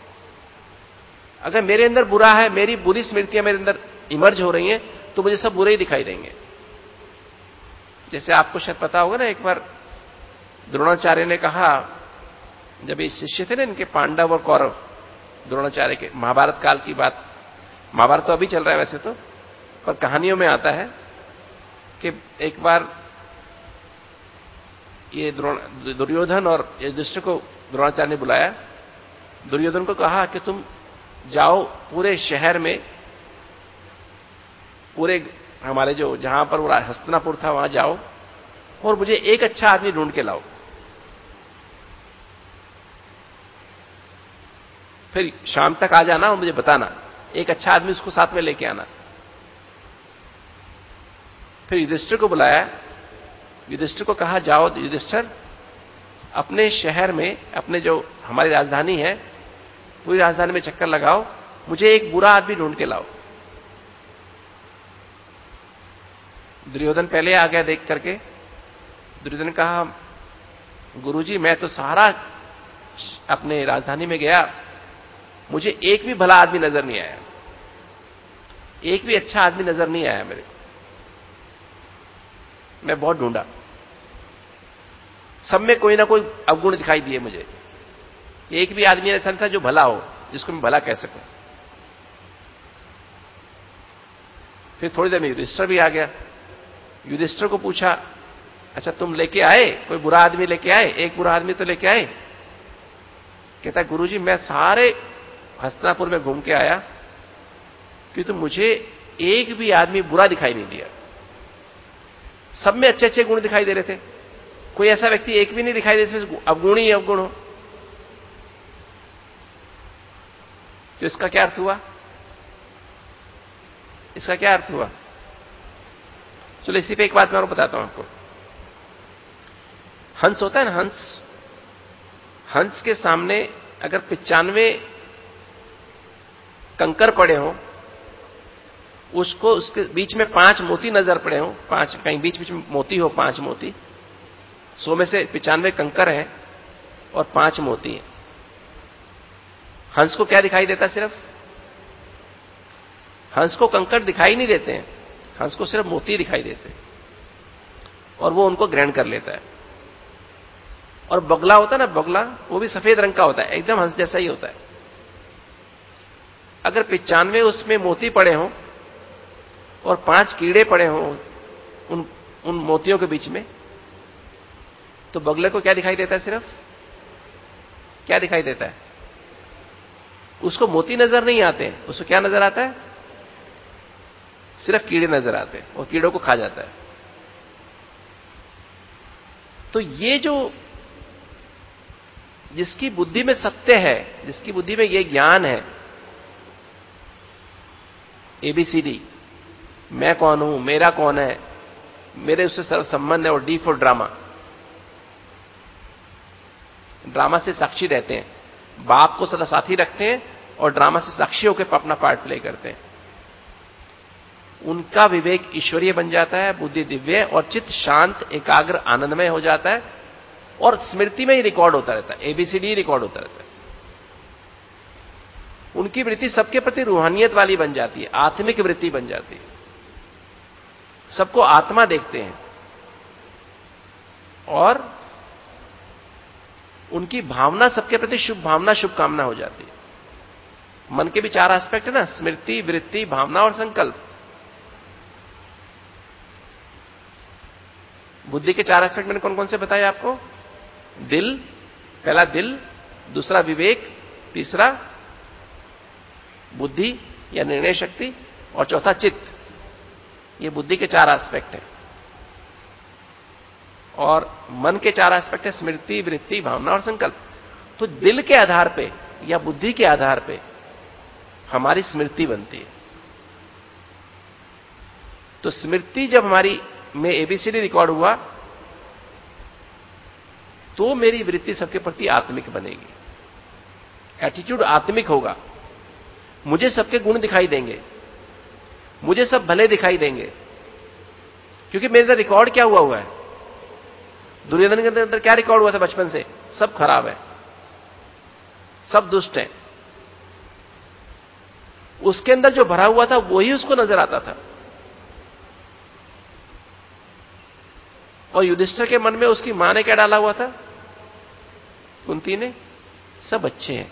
अगर मेरे अंदर बुरा है, मेरी बुरी स्मृतियां मेरे अंदर इमर्ज हो रही हैं, तो मुझे सब बुरे ही दिखाई देंगे। जैसे आपको शायद पता होगा ना, एक बार द्रोणाचार्य ने कहा, जब ये शिष्य थे ना इनके, पांडव और कौरव, द्रोणाचार्य के, महाभारत काल की बात, महाभारत तो अभी चल रहा है वैसे तो, पर कहानियों में आता है कि एक बार ये दुर्योधन और युधिष्ठिर को द्रोणाचार्य ने बुलाया। दुर्योधन को कहा कि तुम जाओ पूरे शहर में, पूरे हमारे जो जहां पर वो हस्तिनापुर था वहां जाओ और मुझे एक अच्छा आदमी ढूंढ के लाओ। फिर शाम तक आ जाना और मुझे बताना, एक अच्छा आदमी उसको साथ में लेके आना। फिर युधिष्ठिर को बुलाया। युधिष्ठिर को कहा जाओ युधिष्ठिर, अपने शहर में, अपने जो हमारी राजधानी है, पूरी राजधानी में चक्कर लगाओ, मुझे एक बुरा आदमी ढूंढ के लाओ। दुर्योधन पहले आ गया देख करके। दुर्योधन ने कहा, गुरुजी मैं तो सारा अपने राजधानी में गया, मुझे एक भी भला आदमी नजर नहीं आया, एक भी अच्छा आदमी नजर नहीं आया मेरे को, मैं बहुत ढूंढा, सब में कोई ना कोई अवगुण दिखाई दिए मुझे, एक भी आदमी ऐसा नहीं था जो भला हो, जिसको मैं भला कह सकूं। फिर थोड़ी देर में युधिष्ठिर भी आ गया। युधिष्ठिर को पूछा, अच्छा तुम लेके आए, कोई बुरा आदमी लेके आए, एक बुरा आदमी तो लेके आए? कहता गुरुजी मैं सारे हस्तिनापुर में घूम के आया, क्योंकि तो मुझे एक भी आदमी बुरा दिखाई नहीं दिया, सब में अच्छे अच्छे गुण दिखाई दे रहे थे, कोई ऐसा व्यक्ति एक भी नहीं दिखाई दे जिसमें अवगुण ही अवगुण हो। तो इसका क्या अर्थ हुआ? इसका क्या अर्थ हुआ? चलो इसी पे एक बात मैं और बताता हूं आपको। हंस होता है ना, हंस, हंस के सामने अगर पिचानवे कंकर पड़े हो, उसको उसके बीच में पांच मोती नजर पड़े हो, पांच कहीं बीच बीच में मोती हो, पांच मोती, सौ में से पिचानवे कंकर हैं और पांच मोती हैं, हंस को क्या दिखाई देता? सिर्फ हंस को कंकर दिखाई नहीं देते हैं, हंस को सिर्फ मोती दिखाई देते हैं और वो उनको ग्रहण कर लेता है। और बगला होता है ना, बगला, वो भी सफेद रंग का होता है, एकदम हंस जैसा ही होता है। अगर पिचानवे उसमें मोती पड़े हों और पांच कीड़े पड़े हों उन उन मोतियों के बीच में, तो बगले को क्या दिखाई देता है? सिर्फ क्या दिखाई देता है? उसको मोती नजर नहीं आते, उसको क्या नजर आता है? सिर्फ कीड़े नजर आते हैं और कीड़ों को खा जाता है। तो ये जो जिसकी बुद्धि में सत्य है, जिसकी बुद्धि में ये ज्ञान है, एबीसीडी, मैं कौन हूं, मेरा कौन है, मेरे उससे सर्व संबंध है, और डी फॉर ड्रामा, ड्रामा से साक्षी रहते हैं, बाप को सदा साथी रखते हैं और ड्रामा से साक्षी होकर अपना पार्ट प्ले करते हैं। उनका विवेक ईश्वरीय बन जाता है, बुद्धि दिव्य, और चित्त शांत, एकाग्र, आनंदमय हो जाता है, और स्मृति में ही रिकॉर्ड होता रहता है, एबीसीडी रिकॉर्ड होता रहता है। उनकी वृत्ति सबके प्रति रूहानियत वाली बन जाती है, आत्मिक वृत्ति बन जाती है, सबको आत्मा देखते हैं, और उनकी भावना सबके प्रति शुभ भावना, शुभकामना हो जाती है। मन के भी चार एस्पेक्ट है ना, स्मृति, वृत्ति, भावना और संकल्प। बुद्धि के चार एस्पेक्ट मैंने कौन कौन से बताए आपको? दिल, पहला दिल, दूसरा विवेक, तीसरा बुद्धि या निर्णय शक्ति, और चौथा चित्त। ये बुद्धि के चार एस्पेक्ट हैं। और मन के चार एस्पेक्ट है स्मृति, वृत्ति, भावना और संकल्प। तो दिल के आधार पे या बुद्धि के आधार पे हमारी स्मृति बनती है। तो स्मृति जब हमारी में एबीसीडी रिकॉर्ड हुआ तो मेरी वृत्ति सबके प्रति आत्मिक बनेगी, एटीट्यूड आत्मिक होगा, मुझे सबके गुण दिखाई देंगे, मुझे सब भले दिखाई देंगे, क्योंकि मेरे अंदर रिकॉर्ड क्या हुआ हुआ है? दुर्योधन के अंदर क्या रिकॉर्ड हुआ था बचपन से? सब खराब है, सब दुष्ट है। उसके अंदर जो भरा हुआ था वही उसको नजर आता था। और युधिष्ठिर के मन में उसकी मां ने क्या डाला हुआ था? कुंती ने, सब अच्छे हैं,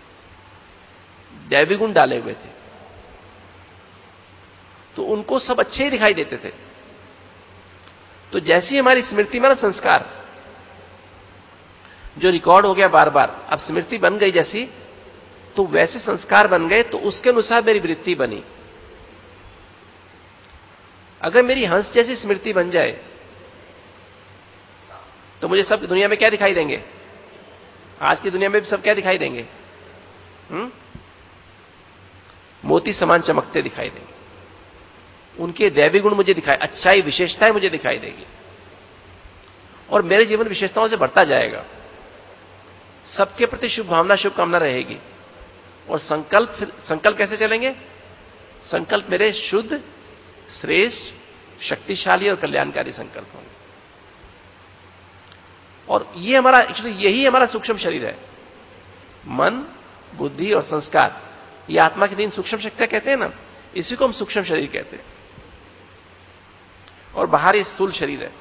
दैवी गुण डाले हुए थे, तो उनको सब अच्छे ही दिखाई देते थे। तो जैसी हमारी स्मृति में ना संस्कार जो रिकॉर्ड हो गया बार बार, अब स्मृति बन गई जैसी, तो वैसे संस्कार बन गए, तो उसके अनुसार मेरी वृत्ति बनी। अगर मेरी हंस जैसी स्मृति बन जाए तो मुझे सब दुनिया में क्या दिखाई देंगे? आज की दुनिया में भी सब क्या दिखाई देंगे? हुँ? मोती समान चमकते दिखाई देंगे। उनके दैवी गुण मुझे दिखाई, अच्छाई, विशेषताएं मुझे दिखाई देगी, और मेरे जीवन विशेषताओं से बढ़ता जाएगा। सबके प्रति शुभ भावना, शुभकामना रहेगी। और संकल्प, संकल्प कैसे चलेंगे? संकल्प मेरे शुद्ध, श्रेष्ठ, शक्तिशाली और कल्याणकारी संकल्प होंगे। और ये हमारा एक्चुअली यही हमारा सूक्ष्म शरीर है। मन, बुद्धि और संस्कार, ये आत्मा की तीन सूक्ष्म शक्तियां कहते हैं ना, इसी को हम सूक्ष्म शरीर कहते हैं। और बाहर ये स्थूल शरीर है।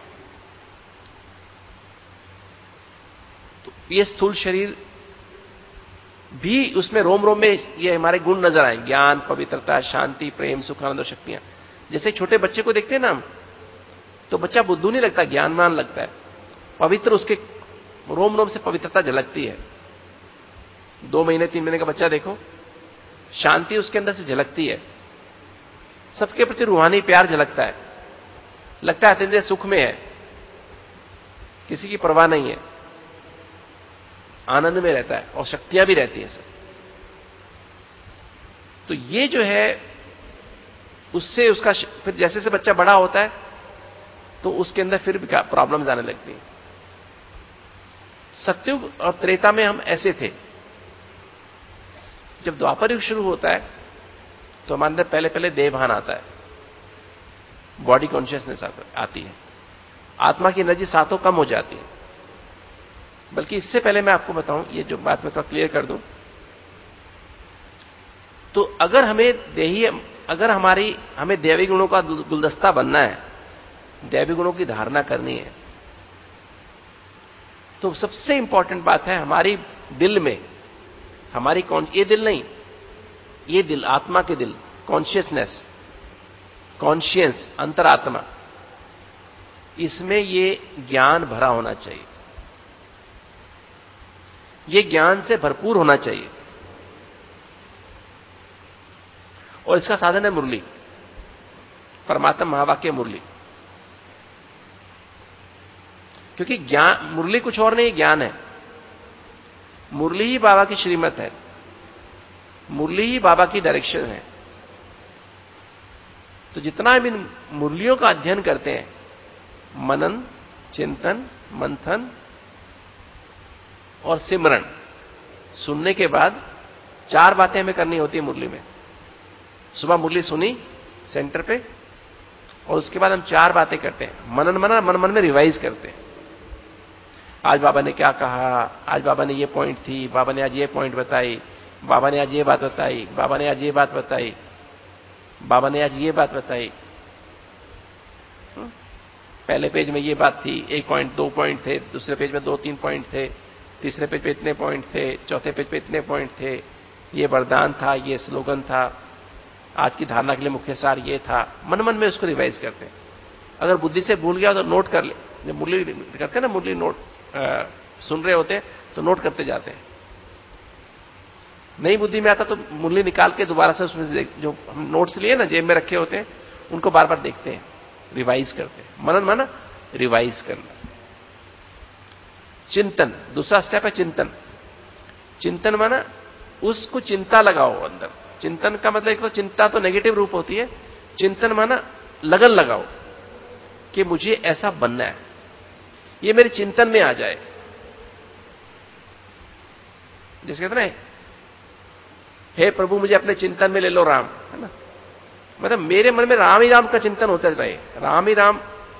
तो ये स्थूल शरीर भी, उसमें रोम रोम में ये हमारे गुण नजर आए, ज्ञान, पवित्रता, शांति, प्रेम, सुख, आनंद और शक्तियां। जैसे छोटे बच्चे को देखते हैं ना हम, तो बच्चा बुद्धू नहीं लगता, ज्ञानवान लगता है, पवित्र, उसके रोम रोम से पवित्रता झलकती है। दो महीने तीन महीने का बच्चा देखो, शांति उसके अंदर से झलकती है, सबके प्रति रूहानी प्यार झलकता है, लगता है अत्यंत सुख में है, किसी की परवाह नहीं है, आनंद में रहता है, और शक्तियां भी रहती है सब। तो ये जो है, उससे उसका फिर जैसे जैसे बच्चा बड़ा होता है तो उसके अंदर फिर भी प्रॉब्लम्स आने लगती हैं। सत्युग और त्रेता में हम ऐसे थे। जब द्वापर युग शुरू होता है तो हमारे अंदर पहले पहले देहभान आता है, बॉडी कॉन्शियसनेस आती है, आत्मा की एनर्जी सातों कम हो जाती है। बल्कि इससे पहले मैं आपको बताऊं, ये जो बात मैं थोड़ा क्लियर कर दूं, तो अगर हमें देही, अगर हमारी हमें दैवी गुणों का गुलदस्ता बनना है, दैवी गुणों की धारणा करनी है, तो सबसे इंपॉर्टेंट बात है हमारी दिल में, हमारी कौन, ये दिल नहीं, ये दिल, आत्मा के दिल, कॉन्शियसनेस, कॉन्शियंस, अंतरात्मा, इसमें ये ज्ञान भरा होना चाहिए, ये ज्ञान से भरपूर होना चाहिए। और इसका साधन है मुरली, परमात्मा महावाक्य मुरली। क्योंकि ज्ञान, मुरली कुछ और नहीं, ज्ञान है। मुरली ही बाबा की श्रीमत है, मुरली ही बाबा की डायरेक्शन है। तो जितना हम इन मुरलियों का अध्ययन करते हैं, मनन, चिंतन, मंथन और सिमरन, सुनने के बाद चार बातें हमें करनी होती है मुरली में। सुबह मुरली सुनी सेंटर पे, और उसके बाद हम चार बातें करते हैं। मनन मना मन मन में रिवाइज करते हैं। आज बाबा ने क्या कहा, आज बाबा ने ये पॉइंट थी, बाबा ने आज ये पॉइंट बताई, बाबा ने आज ये बात बताई, बाबा ने आज ये बात बताई, बाबा ने आज ये बात बताई। पहले पेज में ये बात थी, एक पॉइंट, दो पॉइंट थे, दूसरे पेज में दो तीन पॉइंट थे, तीसरे पेज पे इतने पॉइंट थे, चौथे पेज पे इतने पॉइंट थे, ये वरदान था, ये स्लोगन था, आज की धारणा के लिए मुख्य सार ये था। मन मन में उसको रिवाइज करते हैं। अगर बुद्धि से भूल गया तो नोट कर ले, जब मुरली करते हैं ना, मुरली नोट आ, सुन रहे होते हैं तो नोट करते जाते हैं। नई बुद्धि में आता तो मुरली निकाल के दोबारा से उसमें जो हम नोट्स लिए ना जेब में रखे होते हैं, उनको बार बार देखते हैं, रिवाइज करते हैं। मनन माना रिवाइज करना। चिंतन, दूसरा स्टेप है चिंतन। चिंतन माना उसको चिंता लगाओ अंदर। चिंतन का मतलब एक तो चिंता तो नेगेटिव रूप होती है, चिंतन माना लगन लगाओ कि मुझे ऐसा बनना है, ये मेरे चिंतन में आ जाए। जैसे कहते हैं, हे प्रभु मुझे अपने चिंतन में ले लो राम, है ना। मतलब मेरे मन में राम ही राम का चिंतन होता रहे, राम ही राम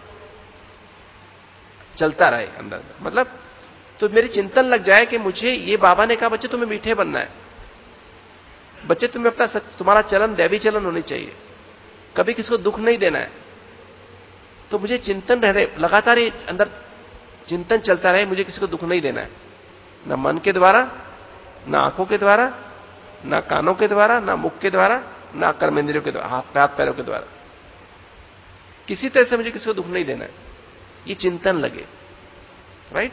चलता रहे अंदर। मतलब तो मेरी चिंतन लग जाए कि मुझे, ये बाबा ने कहा बच्चे तुम्हें मीठे बनना है, बच्चे तुम्हें अपना, तुम्हारा चलन दैवी चलन होनी चाहिए, कभी किसी को दुख नहीं देना है। तो मुझे चिंतन रह रहे, लगातार ही अंदर चिंतन चलता रहे, मुझे किसी को दुख नहीं देना है, ना मन के द्वारा, ना आंखों के द्वारा, ना कानों के द्वारा, ना मुख के द्वारा, ना कर्मेंद्रियों के द्वारा, हाथ हाथ पैरों के द्वारा, किसी तरह से मुझे किसी को दुख नहीं देना है। ये चिंतन लगे, राइट।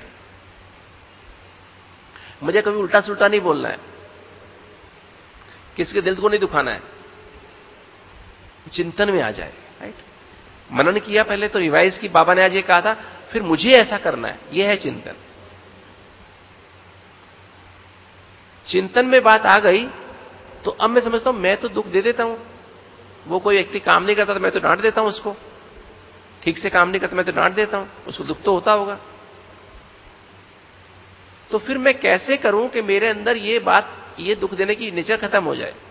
मुझे कभी उल्टा सुल्टा नहीं बोलना है, किसी के दिल को नहीं दुखाना है, चिंतन में आ जाए, राइट। मनन किया पहले, तो रिवाइज की, बाबा ने आज ये कहा था, फिर मुझे ऐसा करना है, यह है चिंतन। चिंतन में बात आ गई तो अब मैं समझता हूं मैं तो दुख दे देता हूं। वो कोई व्यक्ति काम नहीं करता तो मैं तो डांट देता हूं उसको, ठीक से काम नहीं करता मैं तो डांट देता हूं, उसको दुख तो होता होगा। तो फिर मैं कैसे करूं कि मेरे अंदर ये बात, ये दुख देने की नेचर खत्म हो जाए।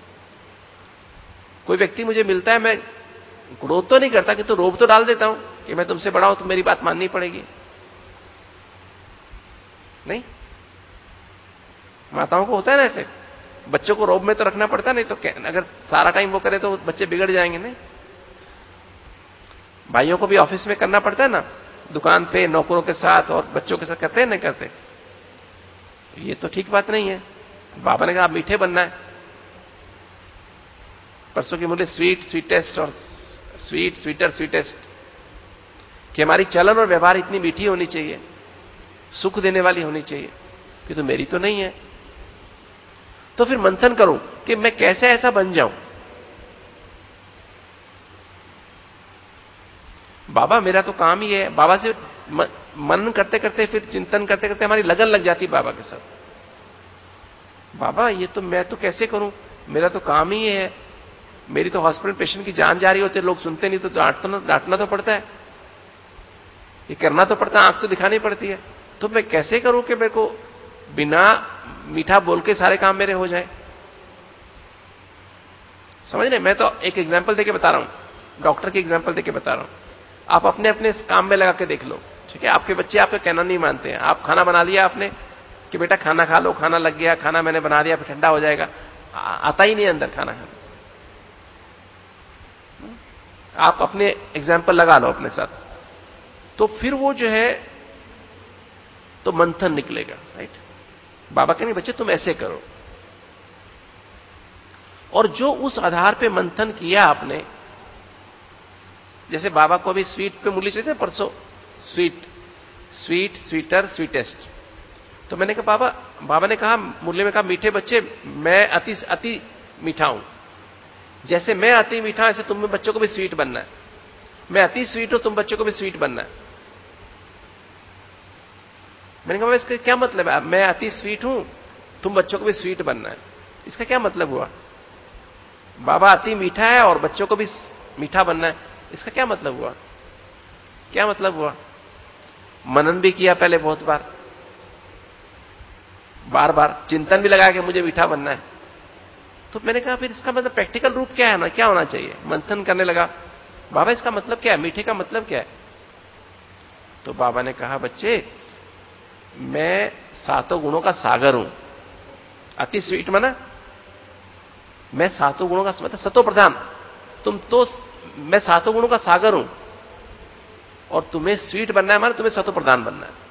कोई व्यक्ति मुझे मिलता है, मैं क्रोध तो नहीं करता कि तो रोब तो डाल देता हूं कि मैं तुमसे बड़ा हूं तो मेरी बात माननी पड़ेगी, नहीं। माताओं को होता है ना ऐसे, बच्चों को रोब में तो रखना पड़ता, नहीं तो अगर सारा टाइम वो करे तो बच्चे बिगड़ जाएंगे, नहीं। भाइयों को भी ऑफिस में करना पड़ता है ना, दुकान पे नौकरों के साथ और बच्चों के साथ करते हैं, नहीं करते। ये तो ठीक बात नहीं है। बाबा ने कहा आप मीठे बनना है। परसों की मुझे स्वीट स्वीटेस्ट और स्वीट स्वीटर स्वीटेस्ट, कि हमारी चलन और व्यवहार इतनी मीठी होनी चाहिए, सुख देने वाली होनी चाहिए, कि तो मेरी तो नहीं है। तो फिर मंथन करूं कि मैं कैसे ऐसा बन जाऊं। बाबा मेरा तो काम ही है, बाबा से मनन करते करते, फिर चिंतन करते करते हमारी लगन लग जाती बाबा के साथ। बाबा ये तो मैं तो कैसे करूं, मेरा तो काम ही है, मेरी तो हॉस्पिटल पेशेंट की जान जा रही होती है, लोग सुनते नहीं तो डांटना डांटना तो पड़ता है, ये करना तो पड़ता है, आंख तो दिखानी पड़ती है। तो मैं कैसे करूं कि मेरे को बिना मीठा बोल के सारे काम मेरे हो जाए। समझ रहे, मैं तो एक एग्जांपल देके बता रहा हूं, डॉक्टर की एग्जांपल देके बता रहा हूं। आप अपने अपने काम में लगा के देख लो, ठीक है। आपके बच्चे आपका कहना नहीं मानते हैं, आप खाना बना लिया आपने कि बेटा खाना खा लो, खाना लग गया, खाना मैंने बना दिया, फिर ठंडा हो जाएगा, आ, आता ही नहीं अंदर खाना खाना। आप अपने एग्जाम्पल लगा लो अपने साथ, तो फिर वो जो है तो मंथन निकलेगा, राइट। बाबा कहेंगे बच्चे तुम ऐसे करो, और जो उस आधार पे मंथन किया आपने, जैसे बाबा को अभी स्वीट पे मुरली चलती है परसों, स्वीट स्वीट स्वीटर स्वीटेस्ट। तो मैंने कहा बाबा, बाबा ने कहा मुरली में कहा, मीठे बच्चे मैं अति अति मीठा हूं, जैसे मैं अति मीठा ऐसे तुम बच्चों को भी स्वीट बनना है। मैं अति स्वीट हूं, तुम बच्चों को भी स्वीट बनना है। मैंने कहा इसका क्या मतलब है? मैं अति स्वीट हूं, तुम बच्चों को भी स्वीट बनना है, इसका क्या मतलब हुआ? बाबा अति मीठा है और बच्चों को भी मीठा बनना है, इसका क्या मतलब हुआ? क्या मतलब हुआ? मनन भी किया पहले बहुत बार, बार बार चिंतन भी लगाया कि मुझे मीठा बनना है। तो मैंने कहा फिर इसका मतलब प्रैक्टिकल रूप क्या है ना, क्या होना चाहिए? मंथन करने लगा, बाबा इसका मतलब क्या है, मीठे का मतलब क्या है? तो बाबा ने कहा बच्चे मैं सातों गुणों का सागर हूं। अति स्वीट माना मैं सातों गुणों का मतलब सतो प्रधान, तुम तो मैं सातों गुणों का सागर हूं और तुम्हें स्वीट बनना है माना तुम्हें सतो प्रधान बनना है।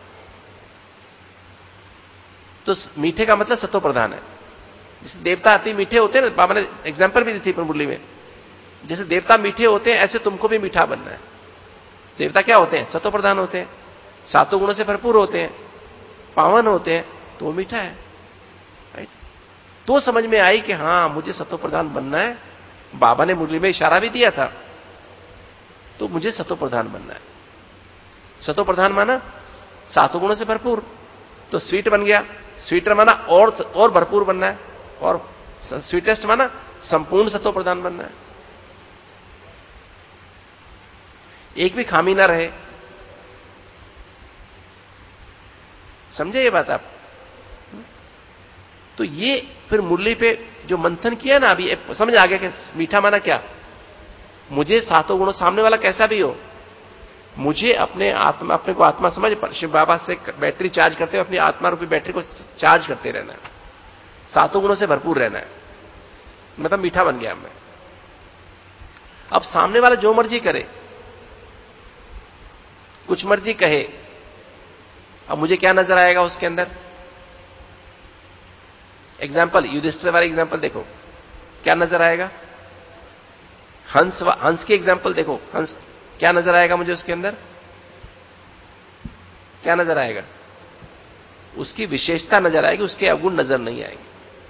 तो मीठे का मतलब सतो प्रधान है। जैसे देवता अति मीठे होते हैं ना, बाबा ने एग्जांपल भी दी थी मुरली में, जैसे देवता मीठे होते हैं ऐसे तुमको भी मीठा बनना है। देवता क्या होते हैं? सतो प्रधान होते हैं, सातों गुणों से भरपूर होते हैं, पावन होते हैं, तो वो मीठा है। राइट? तो समझ में आई कि हां मुझे सतो प्रधान बनना है। बाबा ने मुरली में इशारा भी दिया था, तो मुझे सतो प्रधान बनना है। सतो प्रधान माना सातों गुणों से भरपूर, तो स्वीट बन गया। स्वीटर माना और और भरपूर बनना है, और स्वीटेस्ट माना संपूर्ण सतो प्रधान बनना है, एक भी खामी ना रहे। समझे ये बात आप? तो ये फिर मुरली पे जो मंथन किया ना, अभी समझ आ गया कि मीठा माना क्या। मुझे सातों गुणों, सामने वाला कैसा भी हो, मुझे अपने आत्मा, अपने को आत्मा समझ शिव बाबा से बैटरी चार्ज करते हुए अपनी आत्मा रूपी बैटरी को चार्ज करते रहना है, सातों गुणों से भरपूर रहना है, मतलब मीठा बन गया मैं। अब सामने वाला जो मर्जी करे, कुछ मर्जी कहे, अब मुझे क्या नजर आएगा उसके अंदर? एग्जाम्पल युधिष्ठिर वाला एग्जाम्पल देखो, क्या नजर आएगा? हंस हंस की एग्जाम्पल देखो, हंस क्या नजर आएगा मुझे उसके अंदर? क्या नजर आएगा? उसकी विशेषता नजर आएगी, उसके अवगुण नजर नहीं आएंगे।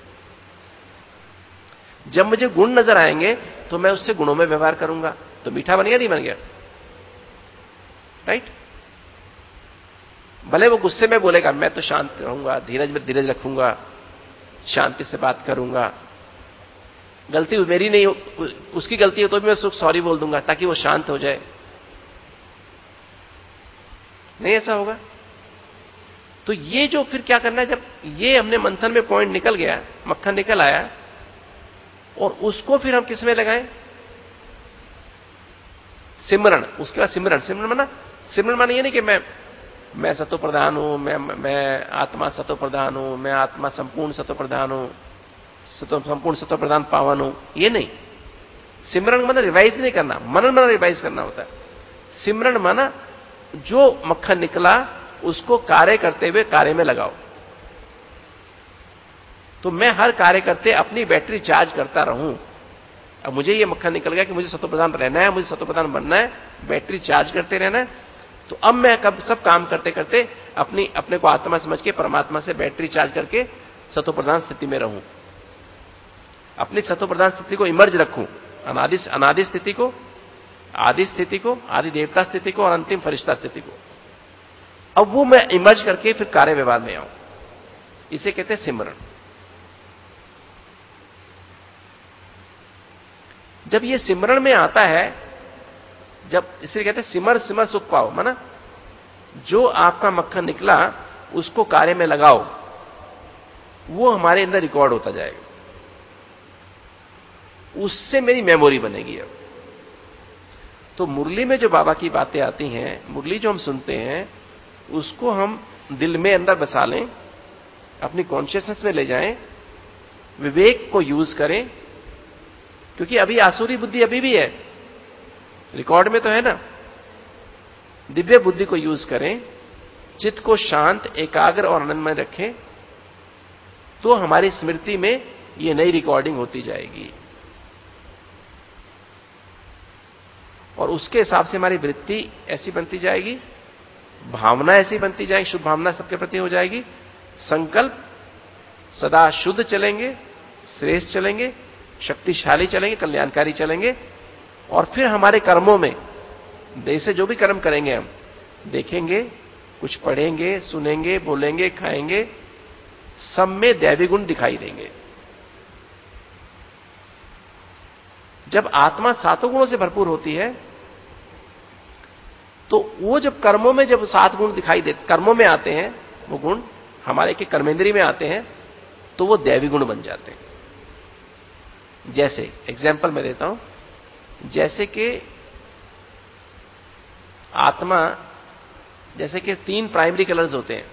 जब मुझे गुण नजर आएंगे तो मैं उससे गुणों में व्यवहार करूंगा, तो मीठा बन गया नहीं बन गया? राइट? भले वो गुस्से में बोलेगा, मैं तो शांत रहूंगा, धीरज में धीरज रखूंगा, शांति से बात करूंगा, गलती मेरी नहीं हो, उसकी गलती हो तो भी मैं सुख सॉरी बोल दूंगा ताकि वो शांत हो जाए। नहीं ऐसा होगा? तो ये जो फिर क्या करना है, जब ये हमने मंथन में पॉइंट निकल गया, मक्खन निकल आया, और उसको फिर हम किस में लगाएं? सिमरण। उसके बाद सिमरण, सिमरण माना सिमरण माना ये नहीं कि मैं मैं सतो प्रधान हूं, मैं मैं आत्मा सतो प्रधान हूं, मैं आत्मा संपूर्ण सतो प्रधान हूं, सतो संपूर्ण सतो प्रधान पावन हूं, ये नहीं। सिमरण माना रिवाइज नहीं करना, मनन माना रिवाइज करना होता है। सिमरण माना जो मक्खन निकला उसको कार्य करते हुए कार्य में लगाओ। तो मैं हर कार्य करते अपनी बैटरी चार्ज करता रहूं। अब मुझे ये मक्खन निकल गया कि मुझे सतो प्रधान रहना है, मुझे सतो प्रधान बनना है, बैटरी चार्ज करते रहना है, तो अब मैं कब सब काम करते करते अपनी अपने को आत्मा समझ के परमात्मा से बैटरी चार्ज करके सतो प्रधान स्थिति में रहूं, अपनी सतो प्रधान स्थिति को इमर्ज रखूं, अनादि अनादि स्थिति को, आदि स्थिति को, आदि देवता स्थिति को और अंतिम फरिश्ता स्थिति को। अब वो मैं इमर्ज करके फिर कार्य व्यवहार में आऊं, इसे कहते हैं सिमरण। जब ये सिमरण में आता है, जब इसे कहते हैं सिमर सिमर सुख पाओ, माना जो आपका मक्खन निकला उसको कार्य में लगाओ, वो हमारे अंदर रिकॉर्ड होता जाएगा, उससे मेरी मेमोरी बनेगी। अब तो मुरली में जो बाबा की बातें आती हैं, मुरली जो हम सुनते हैं, उसको हम दिल में अंदर बसा लें, अपनी कॉन्शियसनेस में ले जाएं, विवेक को यूज करें, क्योंकि अभी आसुरी बुद्धि अभी भी है, रिकॉर्ड में तो है ना। दिव्य बुद्धि को यूज करें, चित्त को शांत, एकाग्र और आनंदमय रखें, तो हमारी स्मृति में ये नई रिकॉर्डिंग होती जाएगी। और उसके हिसाब से हमारी वृत्ति ऐसी बनती जाएगी, भावना ऐसी बनती जाएगी, शुभ भावना सबके प्रति हो जाएगी, संकल्प सदा शुद्ध चलेंगे, श्रेष्ठ चलेंगे, शक्तिशाली चलेंगे, कल्याणकारी चलेंगे। और फिर हमारे कर्मों में जैसे जो भी कर्म करेंगे, हम देखेंगे, कुछ पढ़ेंगे, सुनेंगे, बोलेंगे, खाएंगे, सब में दैवी गुण दिखाई देंगे। जब आत्मा सातों गुणों से भरपूर होती है तो वो जब कर्मों में जब सात गुण दिखाई देते, कर्मों में आते हैं वो गुण, हमारे के कर्मेंद्रिय में आते हैं, तो वो दैवी गुण बन जाते हैं। जैसे एग्जाम्पल मैं देता हूं, जैसे कि आत्मा, जैसे कि तीन प्राइमरी कलर्स होते हैं,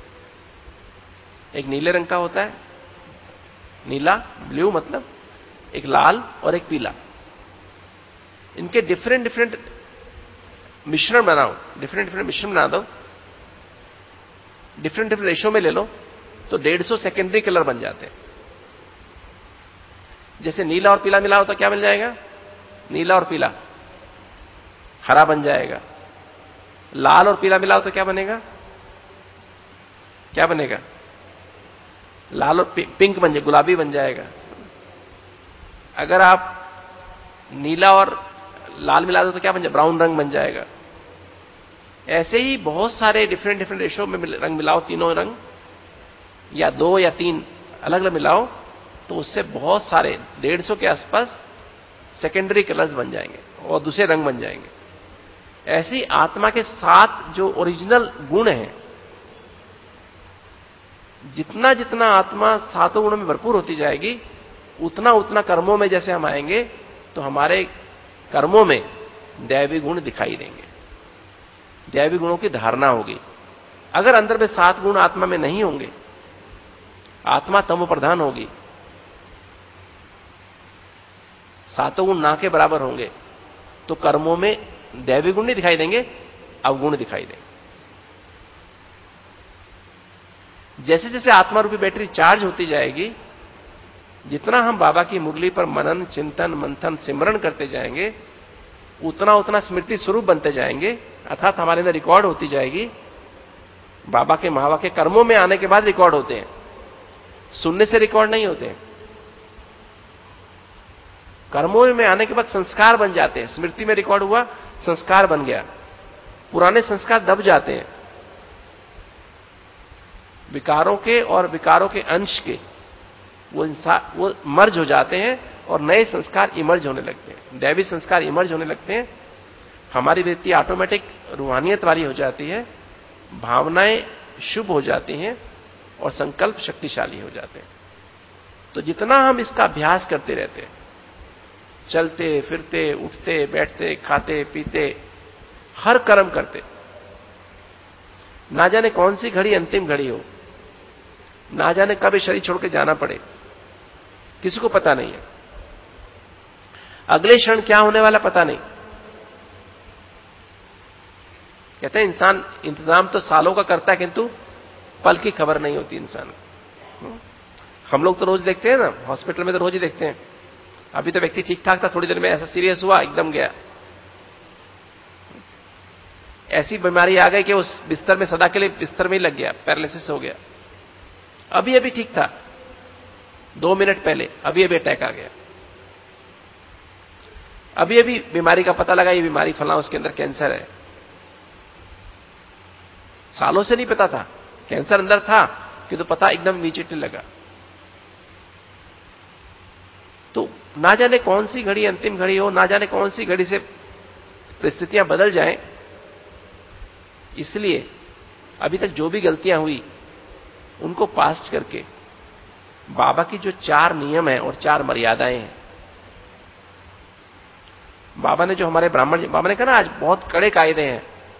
एक नीले रंग का होता है, नीला ब्लू मतलब, एक लाल और एक पीला। इनके डिफरेंट डिफरेंट मिश्रण बनाओ, डिफरेंट डिफरेंट मिश्रण बना दो, डिफरेंट डिफरेंट रेशो में ले लो, तो डेढ़ सौ सेकेंडरी कलर बन जाते हैं। जैसे नीला और पीला मिलाओ तो क्या मिल जाएगा? नीला और पीला हरा बन जाएगा। लाल और पीला मिलाओ तो क्या बनेगा? क्या बनेगा? लाल और पिंक बन जाएगा, गुलाबी बन जाएगा। अगर आप नीला और लाल मिला दो तो क्या बन जाएगा? ब्राउन रंग बन जाएगा। ऐसे ही बहुत सारे डिफरेंट डिफरेंट रेशो में रंग मिलाओ, तीनों रंग या दो या तीन अलग अलग मिलाओ, तो उससे बहुत सारे डेढ़ सौ के आसपास सेकेंडरी कलर्स बन जाएंगे और दूसरे रंग बन जाएंगे। ऐसी आत्मा के सात जो ओरिजिनल गुण हैं, जितना जितना आत्मा सातों गुणों में भरपूर होती जाएगी, उतना उतना कर्मों में जैसे हम आएंगे तो हमारे कर्मों में दैवी गुण दिखाई देंगे, दैवी गुणों की धारणा होगी। अगर अंदर में सात गुण आत्मा में नहीं होंगे, आत्मा तमो प्रधान होगी, सातों गुण ना के बराबर होंगे, तो कर्मों में दैवी गुण नहीं दिखाई देंगे, अवगुण दिखाई देंगे। जैसे जैसे आत्मा रूपी बैटरी चार्ज होती जाएगी, जितना हम बाबा की मुरली पर मनन, चिंतन, मंथन, सिमरन करते जाएंगे, उतना उतना स्मृति स्वरूप बनते जाएंगे, अर्थात हमारे अंदर रिकॉर्ड होती जाएगी। बाबा के महावाक्य कर्मों में आने के बाद रिकॉर्ड होते हैं, सुनने से रिकॉर्ड नहीं होते। कर्मों में आने के बाद संस्कार बन जाते हैं, स्मृति में रिकॉर्ड हुआ, संस्कार बन गया, पुराने संस्कार दब जाते हैं। विकारों के और विकारों के अंश के वो इंसान वो मर्ज हो जाते हैं और नए संस्कार इमर्ज होने लगते हैं, दैवी संस्कार इमर्ज होने लगते हैं। हमारी वृत्ति ऑटोमेटिक रूहानियत वाली हो जाती है, भावनाएं शुभ हो जाती हैं और संकल्प शक्तिशाली हो जाते हैं। तो जितना हम इसका अभ्यास करते रहते हैं, चलते फिरते, उठते बैठते, खाते पीते, हर कर्म करते, ना जाने कौन सी घड़ी अंतिम घड़ी हो, ना जाने कब ये शरीर छोड़ के जाना पड़े, किसी को पता नहीं है। अगले क्षण क्या होने वाला पता नहीं। कहते हैं इंसान इंतजाम तो सालों का करता है, किंतु पल की खबर नहीं होती इंसान को। हम लोग तो रोज देखते हैं ना, हॉस्पिटल में तो रोज ही देखते हैं, अभी तो व्यक्ति ठीक ठाक था, थोड़ी देर में ऐसा सीरियस हुआ, एकदम गया। ऐसी बीमारी आ गई कि उस बिस्तर में सदा के लिए बिस्तर में ही लग गया, पैरालिसिस हो गया। अभी अभी ठीक था, दो मिनट पहले अभी अभी अटैक आ गया। अभी अभी बीमारी का पता लगा, ये बीमारी फला, उसके अंदर कैंसर है। सालों से नहीं पता था, कैंसर अंदर था कि तो पता एकदम इमीडिएटली लगा। तो ना जाने कौन सी घड़ी अंतिम घड़ी हो, ना जाने कौन सी घड़ी से परिस्थितियां बदल जाएं। इसलिए अभी तक जो भी गलतियां हुई उनको पास्ट करके बाबा की जो चार नियम है और चार मर्यादाएं हैं, बाबा ने जो हमारे ब्राह्मण, बाबा ने कहा ना आज बहुत कड़े कायदे हैं।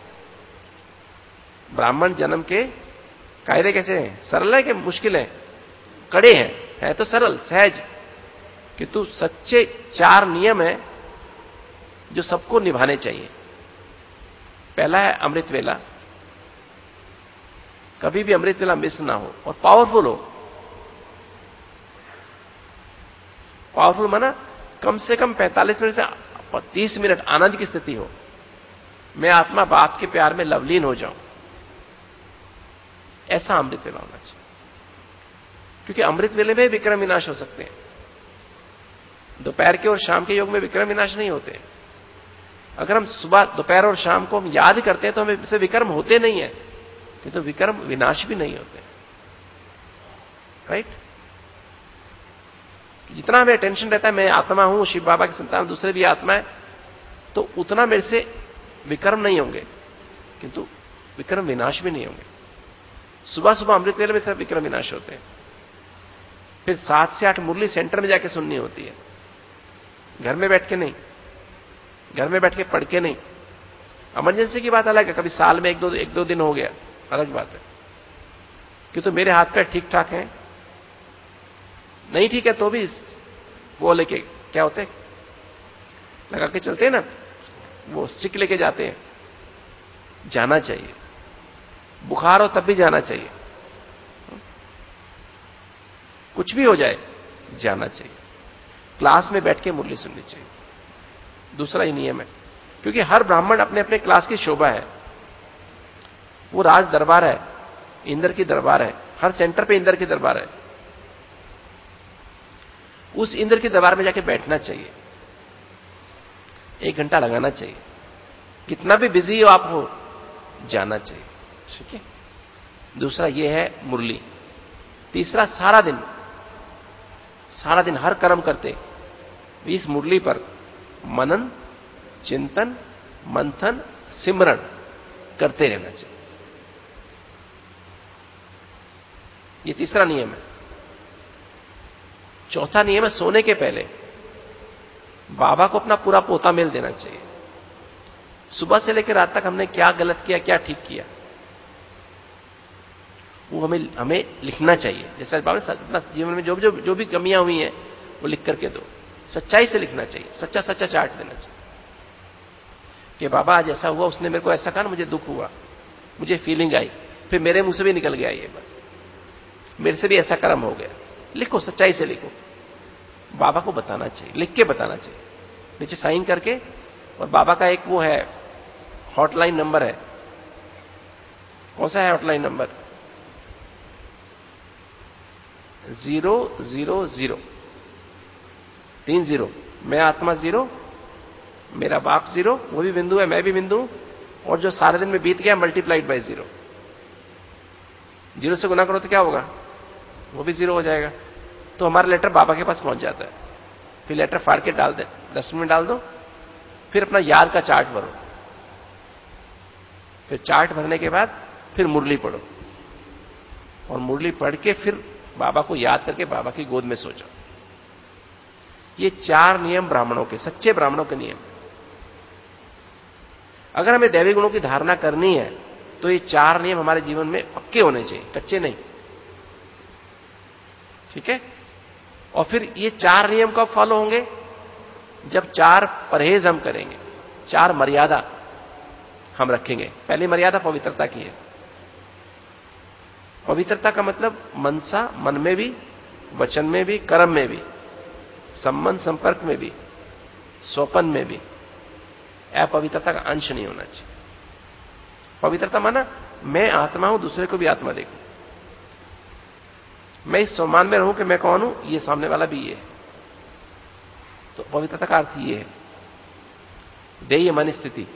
ब्राह्मण जन्म के कायदे कैसे हैं? सरल है कि मुश्किल है? कड़े हैं, है तो सरल सहज, किंतु सच्चे चार नियम है जो सबको निभाने चाहिए। पहला है अमृत वेला, कभी भी अमृत वेला मिस ना हो और पावरफुल हो। पावरफुल माना कम से कम पैंतालीस मिनट से तीस मिनट आनंद की स्थिति हो, मैं आत्मा बाप के प्यार में लवलीन हो जाऊं, ऐसा अमृत वेला होना चाहिए। क्योंकि अमृत वेले में विक्रम विनाश हो सकते हैं, दोपहर के और शाम के योग में विक्रम विनाश नहीं होते। अगर हम सुबह दोपहर और शाम को हम याद करते हैं तो हमें इससे विक्रम होते नहीं है, कि तो विक्रम विनाश भी नहीं होते। राइट? जितना हमें टेंशन रहता है मैं आत्मा हूं, शिव बाबा की संतान, दूसरे भी आत्मा है, तो उतना मेरे से विक्रम नहीं होंगे, किंतु विक्रम विनाश भी नहीं होंगे। सुबह सुबह अमृत वेले में सिर्फ विक्रम विनाश होते हैं। फिर सात से आठ मुरली सेंटर में जाके सुननी होती है, घर में बैठ के नहीं, घर में बैठ के पढ़ के नहीं। इमरजेंसी की बात अलग है, कभी साल में एक दो एक दो दिन हो गया, अलग बात है। क्यों तो मेरे हाथ पैर ठीक ठाक हैं, नहीं ठीक है तो भी वो लेके क्या होते हैं, लगा के चलते हैं ना, वो स्टिक लेके जाते हैं। जाना चाहिए, बुखार हो तब भी जाना चाहिए, कुछ भी हो जाए जाना चाहिए। क्लास में बैठ के मुरली सुननी चाहिए। दूसरा ही नियम है, क्योंकि हर ब्राह्मण अपने अपने क्लास की शोभा है। वो राज दरबार है, इंद्र की दरबार है, हर सेंटर पे इंद्र की दरबार है। उस इंद्र के दरबार में जाके बैठना चाहिए, एक घंटा लगाना चाहिए, कितना भी बिजी हो आप हो, जाना चाहिए। ठीक है? दूसरा ये है मुरली। तीसरा, सारा दिन सारा दिन हर कर्म करते इस मुरली पर मनन, चिंतन, मंथन, सिमरन करते रहना चाहिए। ये तीसरा नियम है। चौथा नियम है, सोने के पहले बाबा को अपना पूरा पोता मेल देना चाहिए। सुबह से लेकर रात तक हमने क्या गलत किया, क्या ठीक किया, वो हमें हमें लिखना चाहिए। जैसे बाबा ने जीवन में जो जो जो भी कमियां हुई हैं वो लिख करके दो, सच्चाई से लिखना चाहिए, सच्चा सच्चा चार्ट देना चाहिए कि बाबा आज ऐसा हुआ, उसने मेरे को ऐसा कहा ना, मुझे दुख हुआ, मुझे फीलिंग आई, फिर मेरे मुंह से भी निकल गया ये बात, मेरे से भी ऐसा कर्म हो गया। लिखो, सच्चाई से लिखो, बाबा को बताना चाहिए, लिख के बताना चाहिए, नीचे साइन करके। और बाबा का एक वो है हॉटलाइन नंबर है, कौन सा है hotline number? Zero zero zero, तीन जीरो। मैं आत्मा जीरो, मेरा बाप जीरो, वो भी बिंदु है, मैं भी बिंदु, और जो सारे दिन में बीत गया मल्टीप्लाइड बाय जीरो। जीरो से गुना करो तो क्या होगा? वो भी जीरो हो जाएगा। तो हमारा लेटर बाबा के पास पहुंच जाता है। फिर लेटर फाड़ के डाल दे, डस्टबिन में डाल दो, फिर अपना याद का चार्ट भरो, फिर चार्ट भरने के बाद फिर मुरली पढ़ो, और मुरली पढ़ के फिर बाबा को याद करके बाबा की गोद में सो जाओ। ये चार नियम ब्राह्मणों के, सच्चे ब्राह्मणों के नियम। अगर हमें दैवी गुणों की धारणा करनी है तो ये चार नियम हमारे जीवन में पक्के होने चाहिए, कच्चे नहीं। ठीक है? और फिर ये चार नियम कब फॉलो होंगे? जब चार परहेज हम करेंगे, चार मर्यादा हम रखेंगे। पहली मर्यादा पवित्रता की है। पवित्रता का मतलब मनसा, मन में भी, वचन में भी, कर्म में भी, संबंध संपर्क में भी, स्वपन में भी अपवित्रता का अंश नहीं होना चाहिए। पवित्रता माना मैं आत्मा हूं, दूसरे को भी आत्मा देखूं, मैं इस सम्मान में रहूं कि मैं कौन हूं, ये सामने वाला भी ये है। तो पवित्रता का अर्थ ये है, देय मन स्थिति।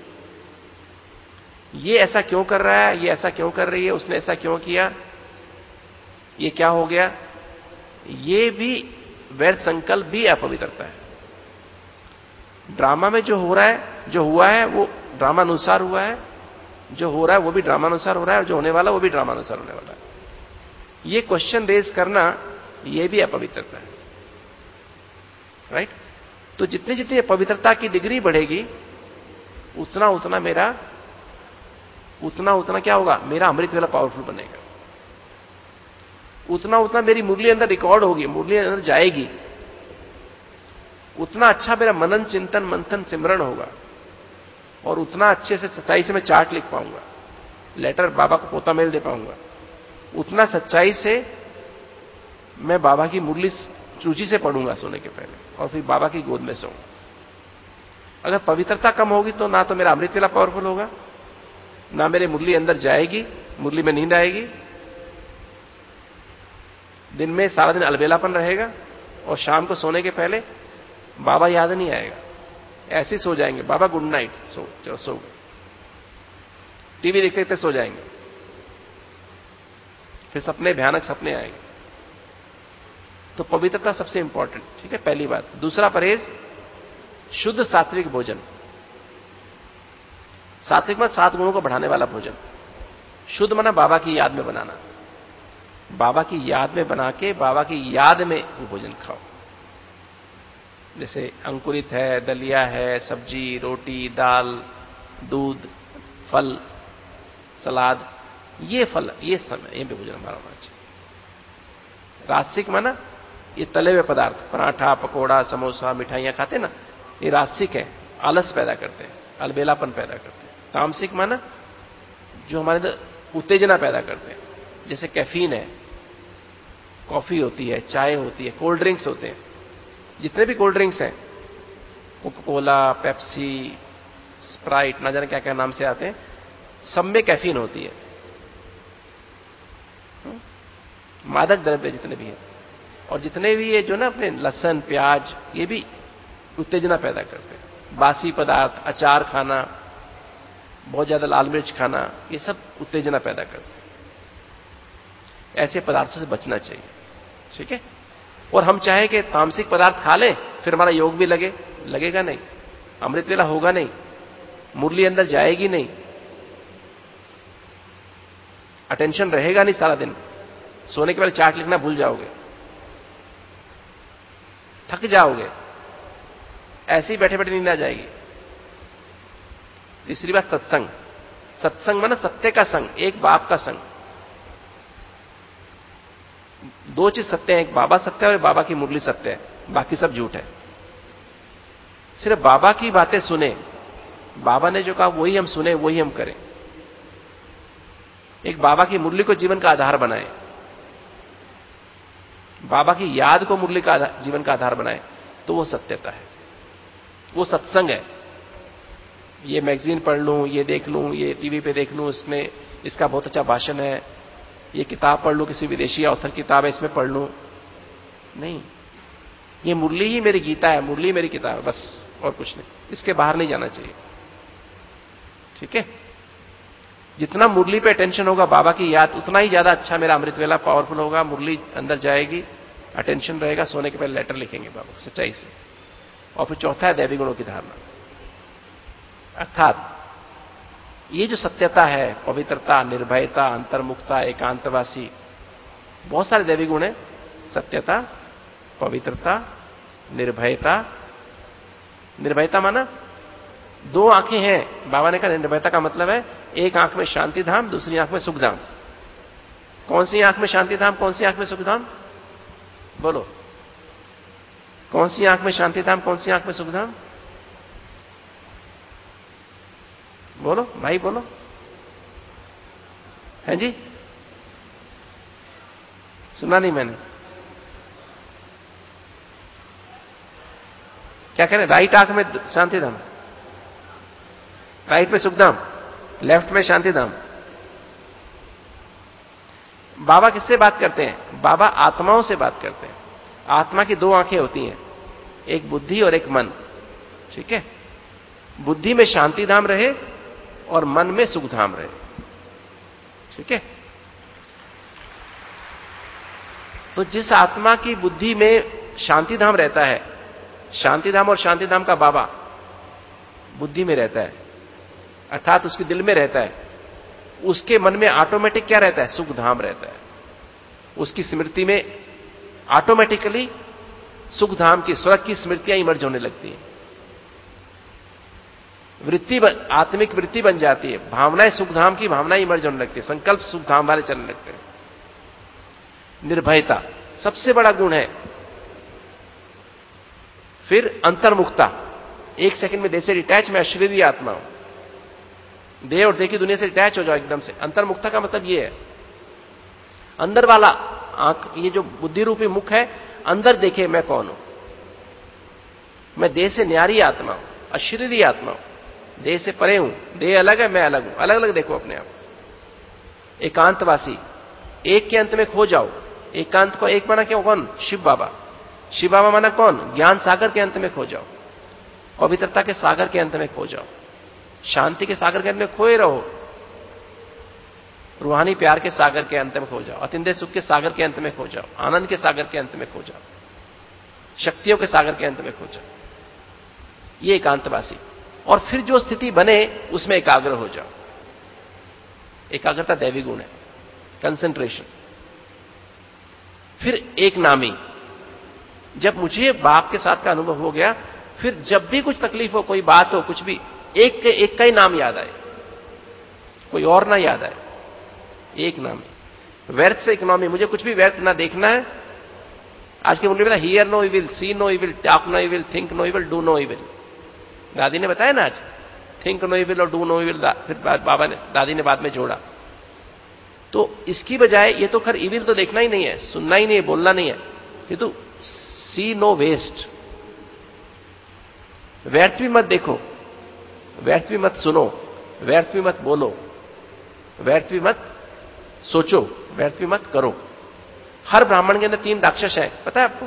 ये ऐसा क्यों कर रहा है, ये ऐसा क्यों कर रही है, उसने ऐसा क्यों किया, ये क्या हो गया, ये भी व्यर्थ संकल्प भी अपवित्रता है। ड्रामा में जो हो रहा है, जो हुआ है वो ड्रामानुसार हुआ है, जो हो रहा है वो भी ड्रामानुसार हो रहा है, और जो होने वाला वो भी ड्रामानुसार होने वाला है। ये क्वेश्चन रेज करना, ये भी अपवित्रता है। राइट? तो जितनी जितनी पवित्रता की डिग्री बढ़ेगी, उतना उतना मेरा उतना उतना क्या होगा, मेरा अमृत वेला पावरफुल बनेगा। उतना उतना मेरी मुरली अंदर रिकॉर्ड होगी, मुरली अंदर जाएगी, उतना अच्छा मेरा मनन, चिंतन, मंथन, सिमरण होगा, और उतना अच्छे से सच्चाई से मैं चार्ट लिख पाऊंगा, लेटर बाबा को पोता मेल दे पाऊंगा, उतना सच्चाई से मैं बाबा की मुरली रुचि से पढ़ूंगा सोने के पहले, और फिर बाबा की गोद में सोऊंगा। अगर पवित्रता कम होगी तो ना तो मेरा अमृत वेला पावरफुल होगा, ना मेरे मुरली अंदर जाएगी, मुरली में नींद आएगी, दिन में सारा दिन अलबेलापन रहेगा, और शाम को सोने के पहले बाबा याद नहीं आएगा, ऐसे सो जाएंगे, बाबा गुड नाइट, सो चलो सो गए, टीवी देखते देखते सो जाएंगे, फिर सपने, भयानक सपने आएंगे। तो पवित्रता सबसे इंपॉर्टेंट, ठीक है, पहली बात। दूसरा परहेज, शुद्ध सात्विक भोजन। सात्विक मतलब सात गुणों को बढ़ाने वाला भोजन। शुद्ध माना बाबा की याद में बनाना, बाबा की याद में बना के बाबा की याद में वो भोजन खाओ। जैसे अंकुरित है, दलिया है, सब्जी, रोटी, दाल, दूध, फल, सलाद, ये फल, ये समय, ये भी भोजन हमारा होना चाहिए। रासिक माना ये तले हुए पदार्थ, पराठा, पकोड़ा, समोसा, मिठाइयां खाते ना, ये रासिक है, आलस पैदा करते हैं, अलबेलापन पैदा करते हैं। तामसिक माना जो हमारे अंदर उत्तेजना पैदा करते हैं, जैसे कैफीन है, कॉफी होती है, चाय होती है, कोल्ड ड्रिंक्स होते हैं, जितने भी कोल्ड ड्रिंक्स हैं, कोका कोला, पेप्सी, स्प्राइट, ना जाने क्या क्या नाम से आते हैं, सब में कैफीन होती है। मादक द्रव्य जितने भी हैं, और जितने भी ये जो ना अपने लहसुन, प्याज, ये भी उत्तेजना पैदा करते हैं। बासी पदार्थ, अचार खाना, बहुत ज्यादा लाल मिर्च खाना, ये सब उत्तेजना पैदा करते हैं। ऐसे पदार्थों से बचना चाहिए, ठीक है। और हम चाहे कि तामसिक पदार्थ खा लें, फिर हमारा योग भी लगे, लगेगा नहीं, अमृत वेला होगा नहीं, मुरली अंदर जाएगी नहीं, अटेंशन रहेगा नहीं सारा दिन, सोने के पहले चार्ट लिखना भूल जाओगे, थक जाओगे, ऐसे ही बैठे बैठे नींद आ जाएगी। तीसरी बात, सत्संग। सत्संग माना सत्य का संग, एक बाप का संग। दो चीज सत्य है, एक बाबा सत्य है और बाबा की मुरली सत्य है, बाकी सब झूठ है। सिर्फ बाबा की बातें सुने, बाबा ने जो कहा वही हम सुने, वही हम करें। एक बाबा की मुरली को जीवन का आधार बनाए, बाबा की याद को मुरली का जीवन का आधार बनाए, तो वो सत्यता है, वो सत्संग है। ये मैगजीन पढ़ लूं, ये देख लूं, ये टीवी पे देख लूं, इसमें इसका बहुत अच्छा भाषण है, ये किताब पढ़ लूं, किसी विदेशी ऑथर किताब है इसमें पढ़ लूं, नहीं, ये मुरली ही मेरी गीता है, मुरली मेरी किताब है, बस, और कुछ नहीं, इसके बाहर नहीं जाना चाहिए, ठीक है। जितना मुरली पे अटेंशन होगा, बाबा की याद, उतना ही ज्यादा अच्छा मेरा अमृत वेला पावरफुल होगा, मुरली अंदर जाएगी, अटेंशन रहेगा, सोने के पहले लेटर लिखेंगे बाबा सच्चाई से। और फिर चौथा है दैवी गुणों की धारणा, अर्थात ये जो सत्यता है, पवित्रता, निर्भयता, अंतर्मुखता, एकांतवासी, बहुत सारे दैवी गुण हैं, सत्यता, पवित्रता, निर्भयता। निर्भयता माना दो आंखें हैं, बाबा ने कहा निर्भयता का मतलब है एक आंख में शांति धाम, दूसरी आंख में सुख धाम। कौन सी आंख में शांति धाम, कौन सी आंख में सुख धाम, बोलो, कौन सी आंख में शांति धाम, कौन सी आंख में सुख धाम, बोलो भाई, बोलो, हैं जी, सुना नहीं मैंने, क्या कह रहे, राइट आंख में शांति धाम, राइट में सुखधाम, लेफ्ट में शांति धाम। बाबा किससे बात करते हैं, बाबा आत्माओं से बात करते हैं। आत्मा की दो आंखें होती हैं, एक बुद्धि और एक मन, ठीक है। बुद्धि में शांति धाम रहे और मन में सुख धाम रहे, ठीक है। तो जिस आत्मा की बुद्धि में शांति धाम रहता है, शांति धाम और शांति धाम का बाबा बुद्धि में रहता है, अर्थात उसके दिल में रहता है, उसके मन में ऑटोमेटिक क्या रहता है, सुख धाम रहता है। उसकी स्मृति में ऑटोमेटिकली सुख धाम की, स्वर्ग की स्मृतियां इमर्ज होने लगती हैं, वृत्ति, आत्मिक वृत्ति बन जाती है, भावनाएं सुख धाम की भावनाएं इमर्ज होने लगती है, संकल्प सुख धाम वाले चलने लगते हैं। निर्भयता सबसे बड़ा गुण है। फिर अंतर्मुखता, एक सेकंड में देह से डिटैच, मैं अशरीरी आत्मा हूं, देह और देह की दुनिया से डिटैच हो जाओ एकदम से। अंतर्मुखता का मतलब यह है, अंदर वाला आंख, ये जो बुद्धि रूपी मुख है, अंदर देखे मैं कौन हूं, मैं देह से न्यारी आत्मा हूं, अशरीरी आत्मा हूं, देह से परे हूं, देह अलग है, मैं अलग हूं, अलग अलग देखो अपने आप। एकांतवासी, एक के अंत में खो जाओ। एकांत को एक माना क्यों? कौन? शिव बाबा। शिव बाबा माना कौन? ज्ञान सागर के अंत में खो जाओ, पवित्रता के सागर के अंत में खो जाओ, शांति के सागर के अंत में खोए रहो, रूहानी प्यार के सागर के अंत में खो जाओ, अतिंद्रिय सुख के सागर के अंत में खो जाओ, आनंद के सागर के अंत में खो जाओ, शक्तियों के सागर के अंत में खो जाओ। ये एकांतवासी। और फिर जो स्थिति बने उसमें एकाग्र हो जाओ। एकाग्रता दैवी गुण है, कंसंट्रेशन। फिर एक नामी, जब मुझे बाप के साथ का अनुभव हो गया, फिर जब भी कुछ तकलीफ हो, कोई बात हो, कुछ भी, एक के एक का ही नाम याद आए, कोई और ना याद आए, एक नाम। व्यर्थ से इकोनॉमी, मुझे कुछ भी व्यर्थ ना देखना है। आज के मुंडे में hear no evil, see no evil, talk no evil, think no evil, do no evil. दादी ने बताया ना आज, थिंक नो इविल और डू नो इविल, फिर बाबा ने, दादी ने बाद में जोड़ा। तो इसकी बजाय, ये तो खैर इविल तो देखना ही नहीं है, सुनना ही नहीं है, बोलना नहीं है, ये तो सी नो वेस्ट। व्यर्थ भी मत देखो, व्यर्थ भी मत सुनो, व्यर्थ भी मत बोलो, व्यर्थ भी मत सोचो, व्यर्थ भी मत करो। हर ब्राह्मण के अंदर तीन राक्षस हैं, पता है आपको?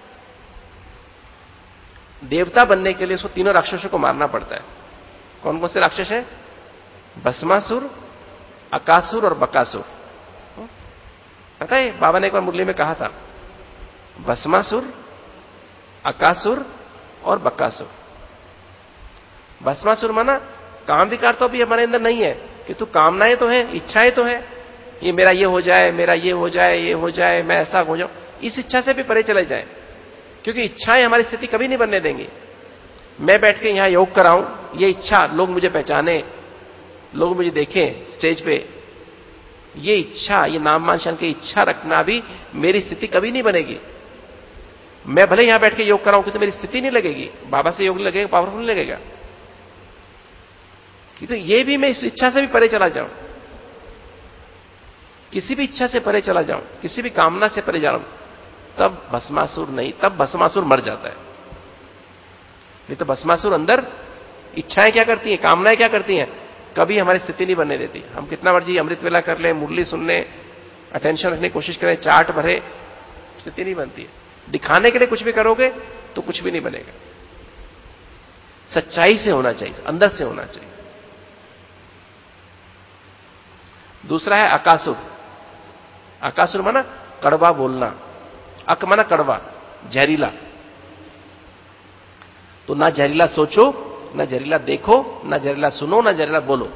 देवता बनने के लिए उसको तीनों राक्षसों को मारना पड़ता है। कौन कौन से राक्षस हैं? भस्मासुर, अकासुर और बकासुर। पता है, बाबा ने एक बार मुरली में कहा था, भस्मासुर, अकासुर और बकासुर। भस्मासुर माना काम विकार तो अभी हमारे अंदर नहीं है, किंतु कामनाएं तो हैं, इच्छाएं तो हैं, ये मेरा ये हो जाए, मेरा ये हो जाए, ये हो जाए, मैं ऐसा हो जाऊं, इस इच्छा से भी परे चले जाए, क्योंकि इच्छाएं हमारी स्थिति कभी नहीं बनने देंगी। मैं बैठ के यहां योग कराऊं, ये इच्छा, लोग मुझे पहचाने, लोग मुझे देखें स्टेज पे, ये इच्छा, ये नाम मान शान की इच्छा रखना भी मेरी स्थिति कभी नहीं बनेगी। मैं भले यहां बैठ के योग कराऊं, तो मेरी स्थिति नहीं लगेगी, बाबा से योग लगेगा, पावरफुल नहीं लगेगा। कि तो ये भी मैं इस इच्छा से भी परे चला जाऊं, किसी भी इच्छा से परे चला जाऊं, किसी भी कामना से परे जाऊं, तब भस्मासुर नहीं, तब भस्मासुर मर जाता है। नहीं तो भस्मासुर अंदर इच्छाएं क्या करती हैं, कामनाएं क्या करती हैं, कभी हमारी स्थिति नहीं बनने देती। हम कितना मर्जी अमृत वेला कर ले, मुरली सुन ले, अटेंशन रखने की कोशिश करें, चाट भरे, स्थिति नहीं बनती है। दिखाने के लिए कुछ भी करोगे तो कुछ भी नहीं बनेगा। सच्चाई से होना चाहिए, अंदर से होना चाहिए। दूसरा है अकासुर। अकासुर माना कड़वा बोलना, अक माना कड़वा, जहरीला। तो ना जहरीला सोचो, ना जहरीला देखो, ना जहरीला सुनो, ना जहरीला बोलो।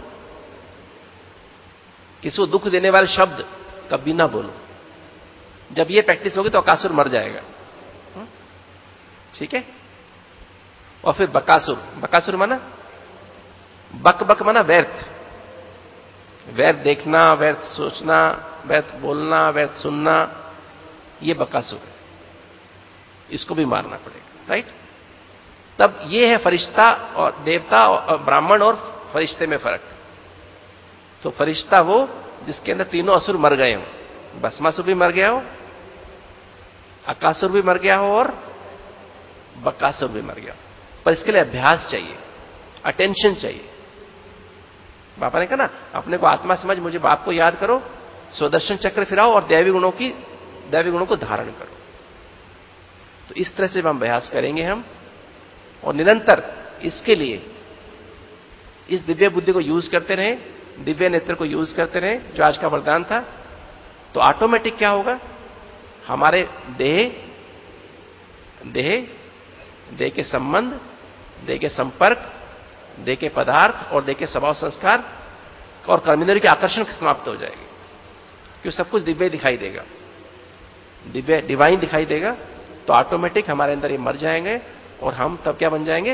किसी को दुख देने वाले शब्द कभी ना बोलो। जब ये प्रैक्टिस होगी तो अकासुर मर जाएगा। ठीक है। और फिर बकासुर। बकासुर माना बक, बक माना व्यर्थ, व्यर्थ देखना, व्यर्थ सोचना, व्यर्थ बोलना, व्यर्थ सुनना, ये बकासुर है। इसको भी मारना पड़ेगा, राइट। तब ये है फरिश्ता और देवता और ब्राह्मण और फरिश्ते में फर्क। तो फरिश्ता वो जिसके अंदर तीनों असुर मर गए हो, भस्मासुर भी मर गया हो, अकासुर भी मर गया हो और बकासुर भी मर गया हो। पर इसके लिए अभ्यास चाहिए, अटेंशन चाहिए। बाबा ने कहा ना, अपने को आत्मा समझ, मुझे बाप को याद करो, स्वदर्शन चक्र फिराओ और दैवी गुणों की दैवी गुणों को धारण करो। तो इस तरह से हम अभ्यास करेंगे हम, और निरंतर इसके लिए इस दिव्य बुद्धि को यूज करते रहे, दिव्य नेत्र को यूज करते रहे, जो आज का वरदान था। तो ऑटोमेटिक क्या होगा, हमारे देह देह देह के संबंध, देह के संपर्क, देह के पदार्थ और देह के स्वभाव संस्कार और कर्मेंद्रिय के आकर्षण समाप्त हो जाएंगे, क्योंकि सब कुछ दिव्य दिखाई देगा, दिव्य डिवाइन दिखाई देगा। तो ऑटोमेटिक हमारे अंदर ये मर जाएंगे और हम तब क्या बन जाएंगे,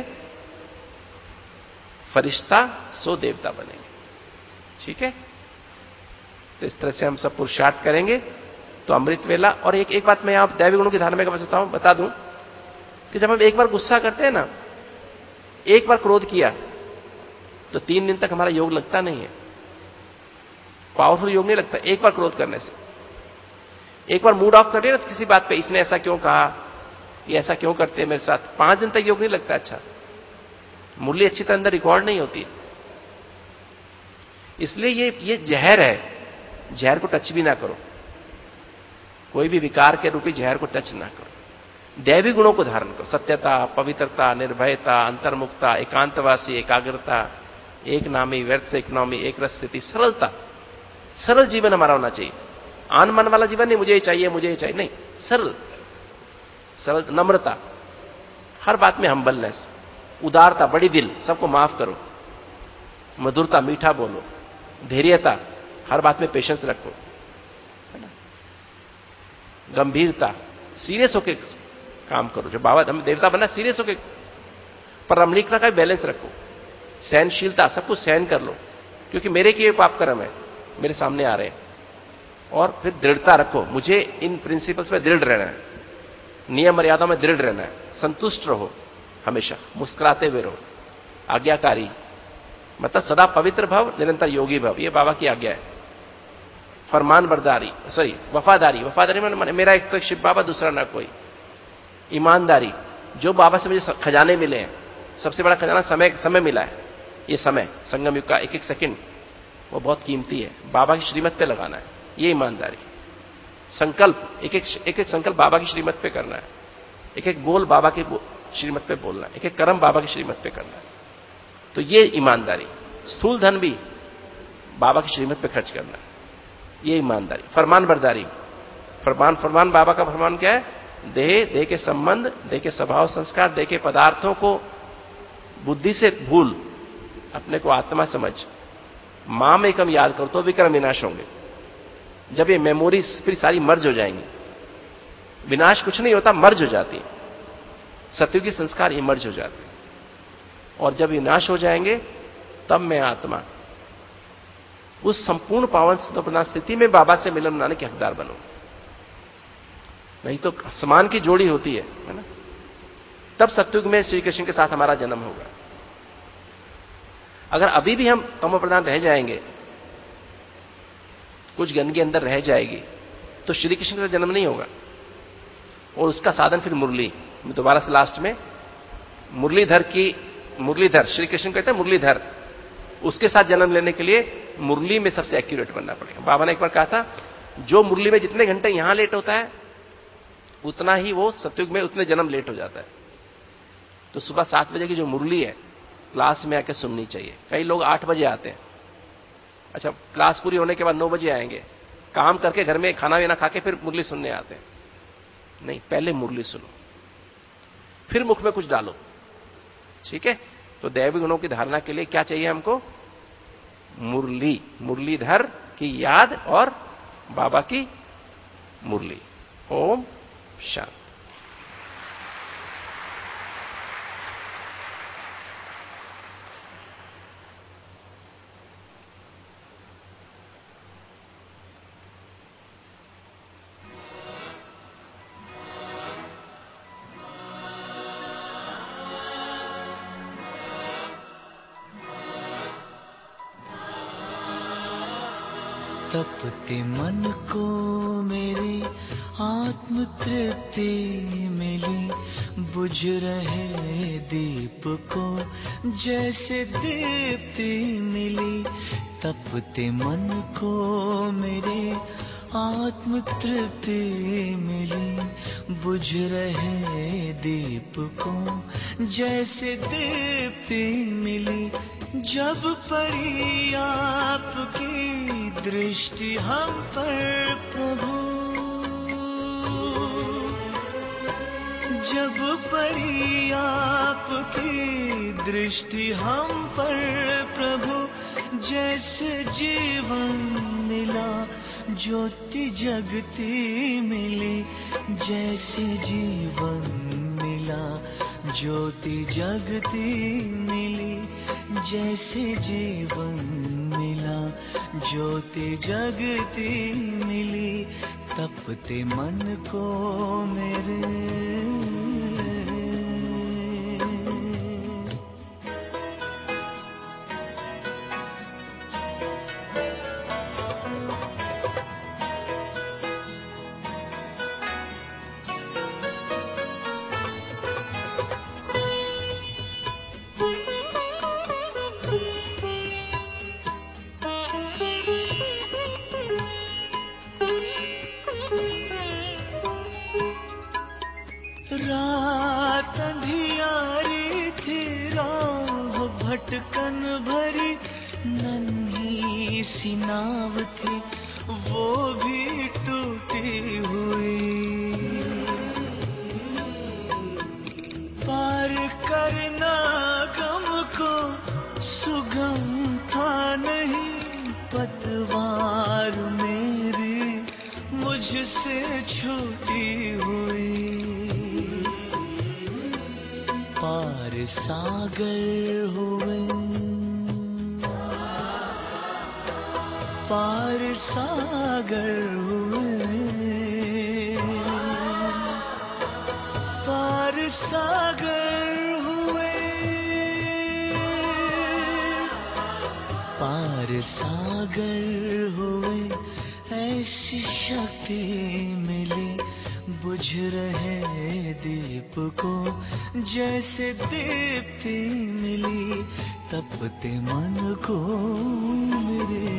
फरिश्ता सो देवता बनेंगे। ठीक है। तो इस तरह से हम सब पुरुषार्थ करेंगे तो अमृत वेला। और एक एक बात मैं आप दैवी गुणों की धारणा में बताता हूं, बता दूं कि जब हम एक बार गुस्सा करते हैं ना, एक बार क्रोध किया, तो तीन दिन तक हमारा योग लगता नहीं है, पावरफुल योग नहीं लगता। एक बार क्रोध करने से, एक बार मूड ऑफ कर ना किसी बात पे, इसने ऐसा क्यों कहा, ये ऐसा क्यों करते हैं मेरे साथ, पांच दिन तक योग नहीं लगता अच्छा से। मुरली अच्छी तरह अंदर रिकॉर्ड नहीं होती। इसलिए ये ये जहर है, जहर को टच भी ना करो, कोई भी विकार के रूपी जहर को टच ना करो। दैवी गुणों को धारण करो, सत्यता, पवित्रता, निर्भयता, अंतर्मुखता, एकांतवासी, एकाग्रता, एक नामी, व्यर्थ से इकोनॉमी, एक रस स्थिति, सरलता। सरल जीवन हमारा होना चाहिए। आन मन वाला जीवन नहीं, मुझे ये चाहिए, मुझे ये चाहिए, नहीं, सरल सरल, नम्रता, हर बात में हम्बलनेस, उदारता, बड़ी दिल, सबको माफ करो, मधुरता, मीठा बोलो, धैर्यता, हर बात में पेशेंस रखो, है ना, गंभीरता, सीरियस होके काम करो। जो बाबा हम देवता बना, सीरियस होके, पर रमणीकता का बैलेंस रखो, सहनशीलता, सब कुछ सहन कर लो, क्योंकि मेरे किए पाप कर्म है, मेरे सामने आ रहे हैं। और फिर दृढ़ता रखो, मुझे इन प्रिंसिपल्स में दृढ़ रहना है, नियम मर्यादा में दृढ़ रहना है, संतुष्ट रहो, हमेशा मुस्कुराते हुए रहो, आज्ञाकारी, मतलब सदा पवित्र भव, निरंतर योगी भव, ये बाबा की आज्ञा है। फरमान बरदारी, सॉरी वफादारी, वफादारी में मेरा एक तो शिव बाबा, दूसरा ना कोई। ईमानदारी, जो बाबा से मुझे खजाने मिले हैं, सबसे बड़ा खजाना समय समय मिला है, ये समय संगम युग का एक एक सेकंड वो बहुत कीमती है, बाबा की श्रीमत पे लगाना है, ये ईमानदारी। संकल्प, एक एक एक एक संकल्प बाबा की श्रीमत पे करना है, एक एक बोल बाबा की श्रीमत पे बोलना है, एक एक कर्म बाबा की श्रीमत पे करना है, तो ये ईमानदारी। स्थूल धन भी बाबा की श्रीमत पे खर्च करना है, ये ईमानदारी। फरमान बरदारी, फरमान फरमान बाबा का फरमान क्या है? देह, देह के संबंध, देह के स्वभाव संस्कार, देह के पदार्थों को बुद्धि से भूल, अपने को आत्मा समझ, मां में कम याद करो तो विक्रम विनाश होंगे। जब ये मेमोरीज फिर सारी मर्ज हो जाएंगी, विनाश कुछ नहीं होता, मर्ज हो जाती है, सत्युगी संस्कार ये मर्ज हो जाते हैं, और जब विनाश हो जाएंगे तब मैं आत्मा उस संपूर्ण पावन स्वप्न स्थिति में बाबा से मिलन बनाने के हकदार बनूं। नहीं तो समान की जोड़ी होती है, है ना, तब सत्युग में श्री कृष्ण के साथ हमारा जन्म होगा। अगर अभी भी हम तमो प्रधान रह जाएंगे, कुछ गंदगी अंदर रह जाएगी, तो श्री कृष्ण का जन्म नहीं होगा, और उसका साधन फिर मुरली। दोबारा से लास्ट में मुरलीधर की, मुरलीधर श्री कृष्ण कहते हैं मुरलीधर, उसके साथ जन्म लेने के लिए मुरली में सबसे एक्यूरेट बनना पड़ेगा। बाबा ने एक बार कहा था, जो मुरली में जितने घंटे यहां लेट होता है, उतना ही वो सत्युग में उतने जन्म लेट हो जाता है। तो सुबह सात बजे की जो मुरली है, क्लास में आके सुननी चाहिए। कई लोग आठ बजे आते हैं, अच्छा क्लास पूरी होने के बाद नौ बजे आएंगे, काम करके घर में खाना वीना खा के फिर मुरली सुनने आते हैं। नहीं, पहले मुरली सुनो, फिर मुख में कुछ डालो, ठीक है। तो दैवी गुणों की धारणा के लिए क्या चाहिए हमको? मुरली, मुरलीधर की याद और बाबा की मुरली। ओम शांति। तपते मन को मेरी आत्म तृप्ति मिली, बुझ रहे दीप को जैसे दीप्ति मिली। तपते मन को मेरे आत्म तृप्ति मिली, बुझ रहे दीप को जैसे दीप्ति मिली। जब पड़ी आपकी दृष्टि हम पर प्रभु, जब पड़ी आपकी दृष्टि हम पर प्रभु, जैसे जीवन मिला ज्योति जगती मिली, जैसे जीवन मिला ज्योति जगती मिली, जैसे जीवन मिला ज्योति जगती मिली। तपते मन को मेरे भटकन भरी नन्ही सी नाव थी, वो भी टूटी हुई। पार करना गम को सुगम था नहीं, पतवार मेरी मुझसे छूटी हुई। पार सागर हुए, पार सागर हुए, पार सागर हुए, पार सागर हुए। ऐसी शक्ति मिली बुझ रहे दीप को, जैसे दीप्ति मिली तपते मन को मेरे।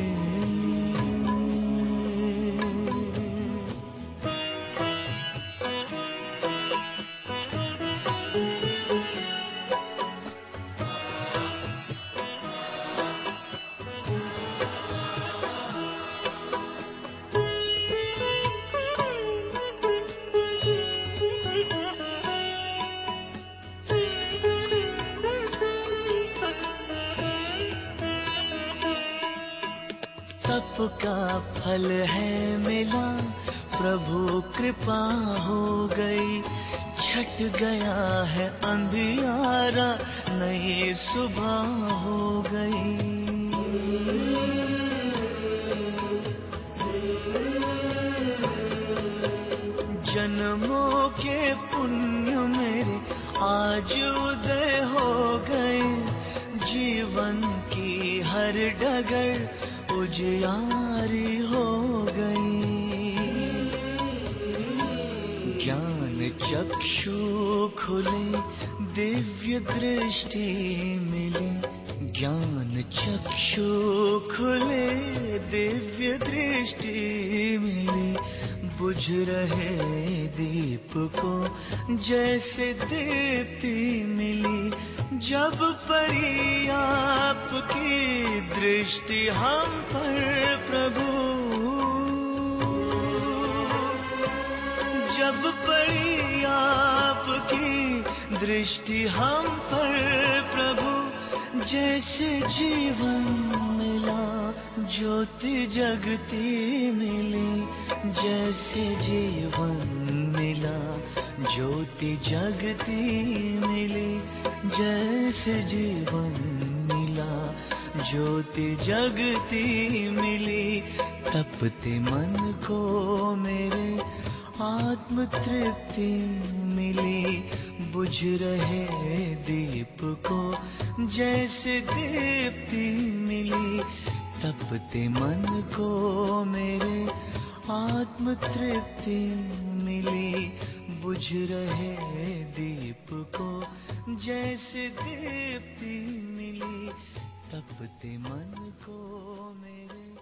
तप का फल है मिला, प्रभु कृपा हो गई। छट गया है अंधियारा, नई सुबह हो गई। जन्मों के पुण्य मेरे आज उदय हो गए, जीवन की हर डगर उजियारी हो गई। ज्ञान चक्षु खुले, दिव्य दृष्टि मिली। ज्ञान चक्षु खुले, दिव्य दृष्टि मिली। बुझ रहे दीप को जैसे दीप्ति मिली। जब पड़ी आपकी दृष्टि हम पर प्रभु, जब पड़ी आपकी दृष्टि हम पर प्रभु, जैसे जीवन मिला ज्योति जगती मिली। जैसे जीवन मिला ज्योति जगती मिली। जैसे जीवन मिला ज्योति जगती मिली। तपते मन को मेरे आत्म तृप्ति मिली। बुझ रहे दीप को जैसे दीप्ति मिली। तपते मन को मेरे आत्म तृप्ति मिली। बुझ रहे दीप को जैसे दीप्ति मिली। तपते मन को मेरे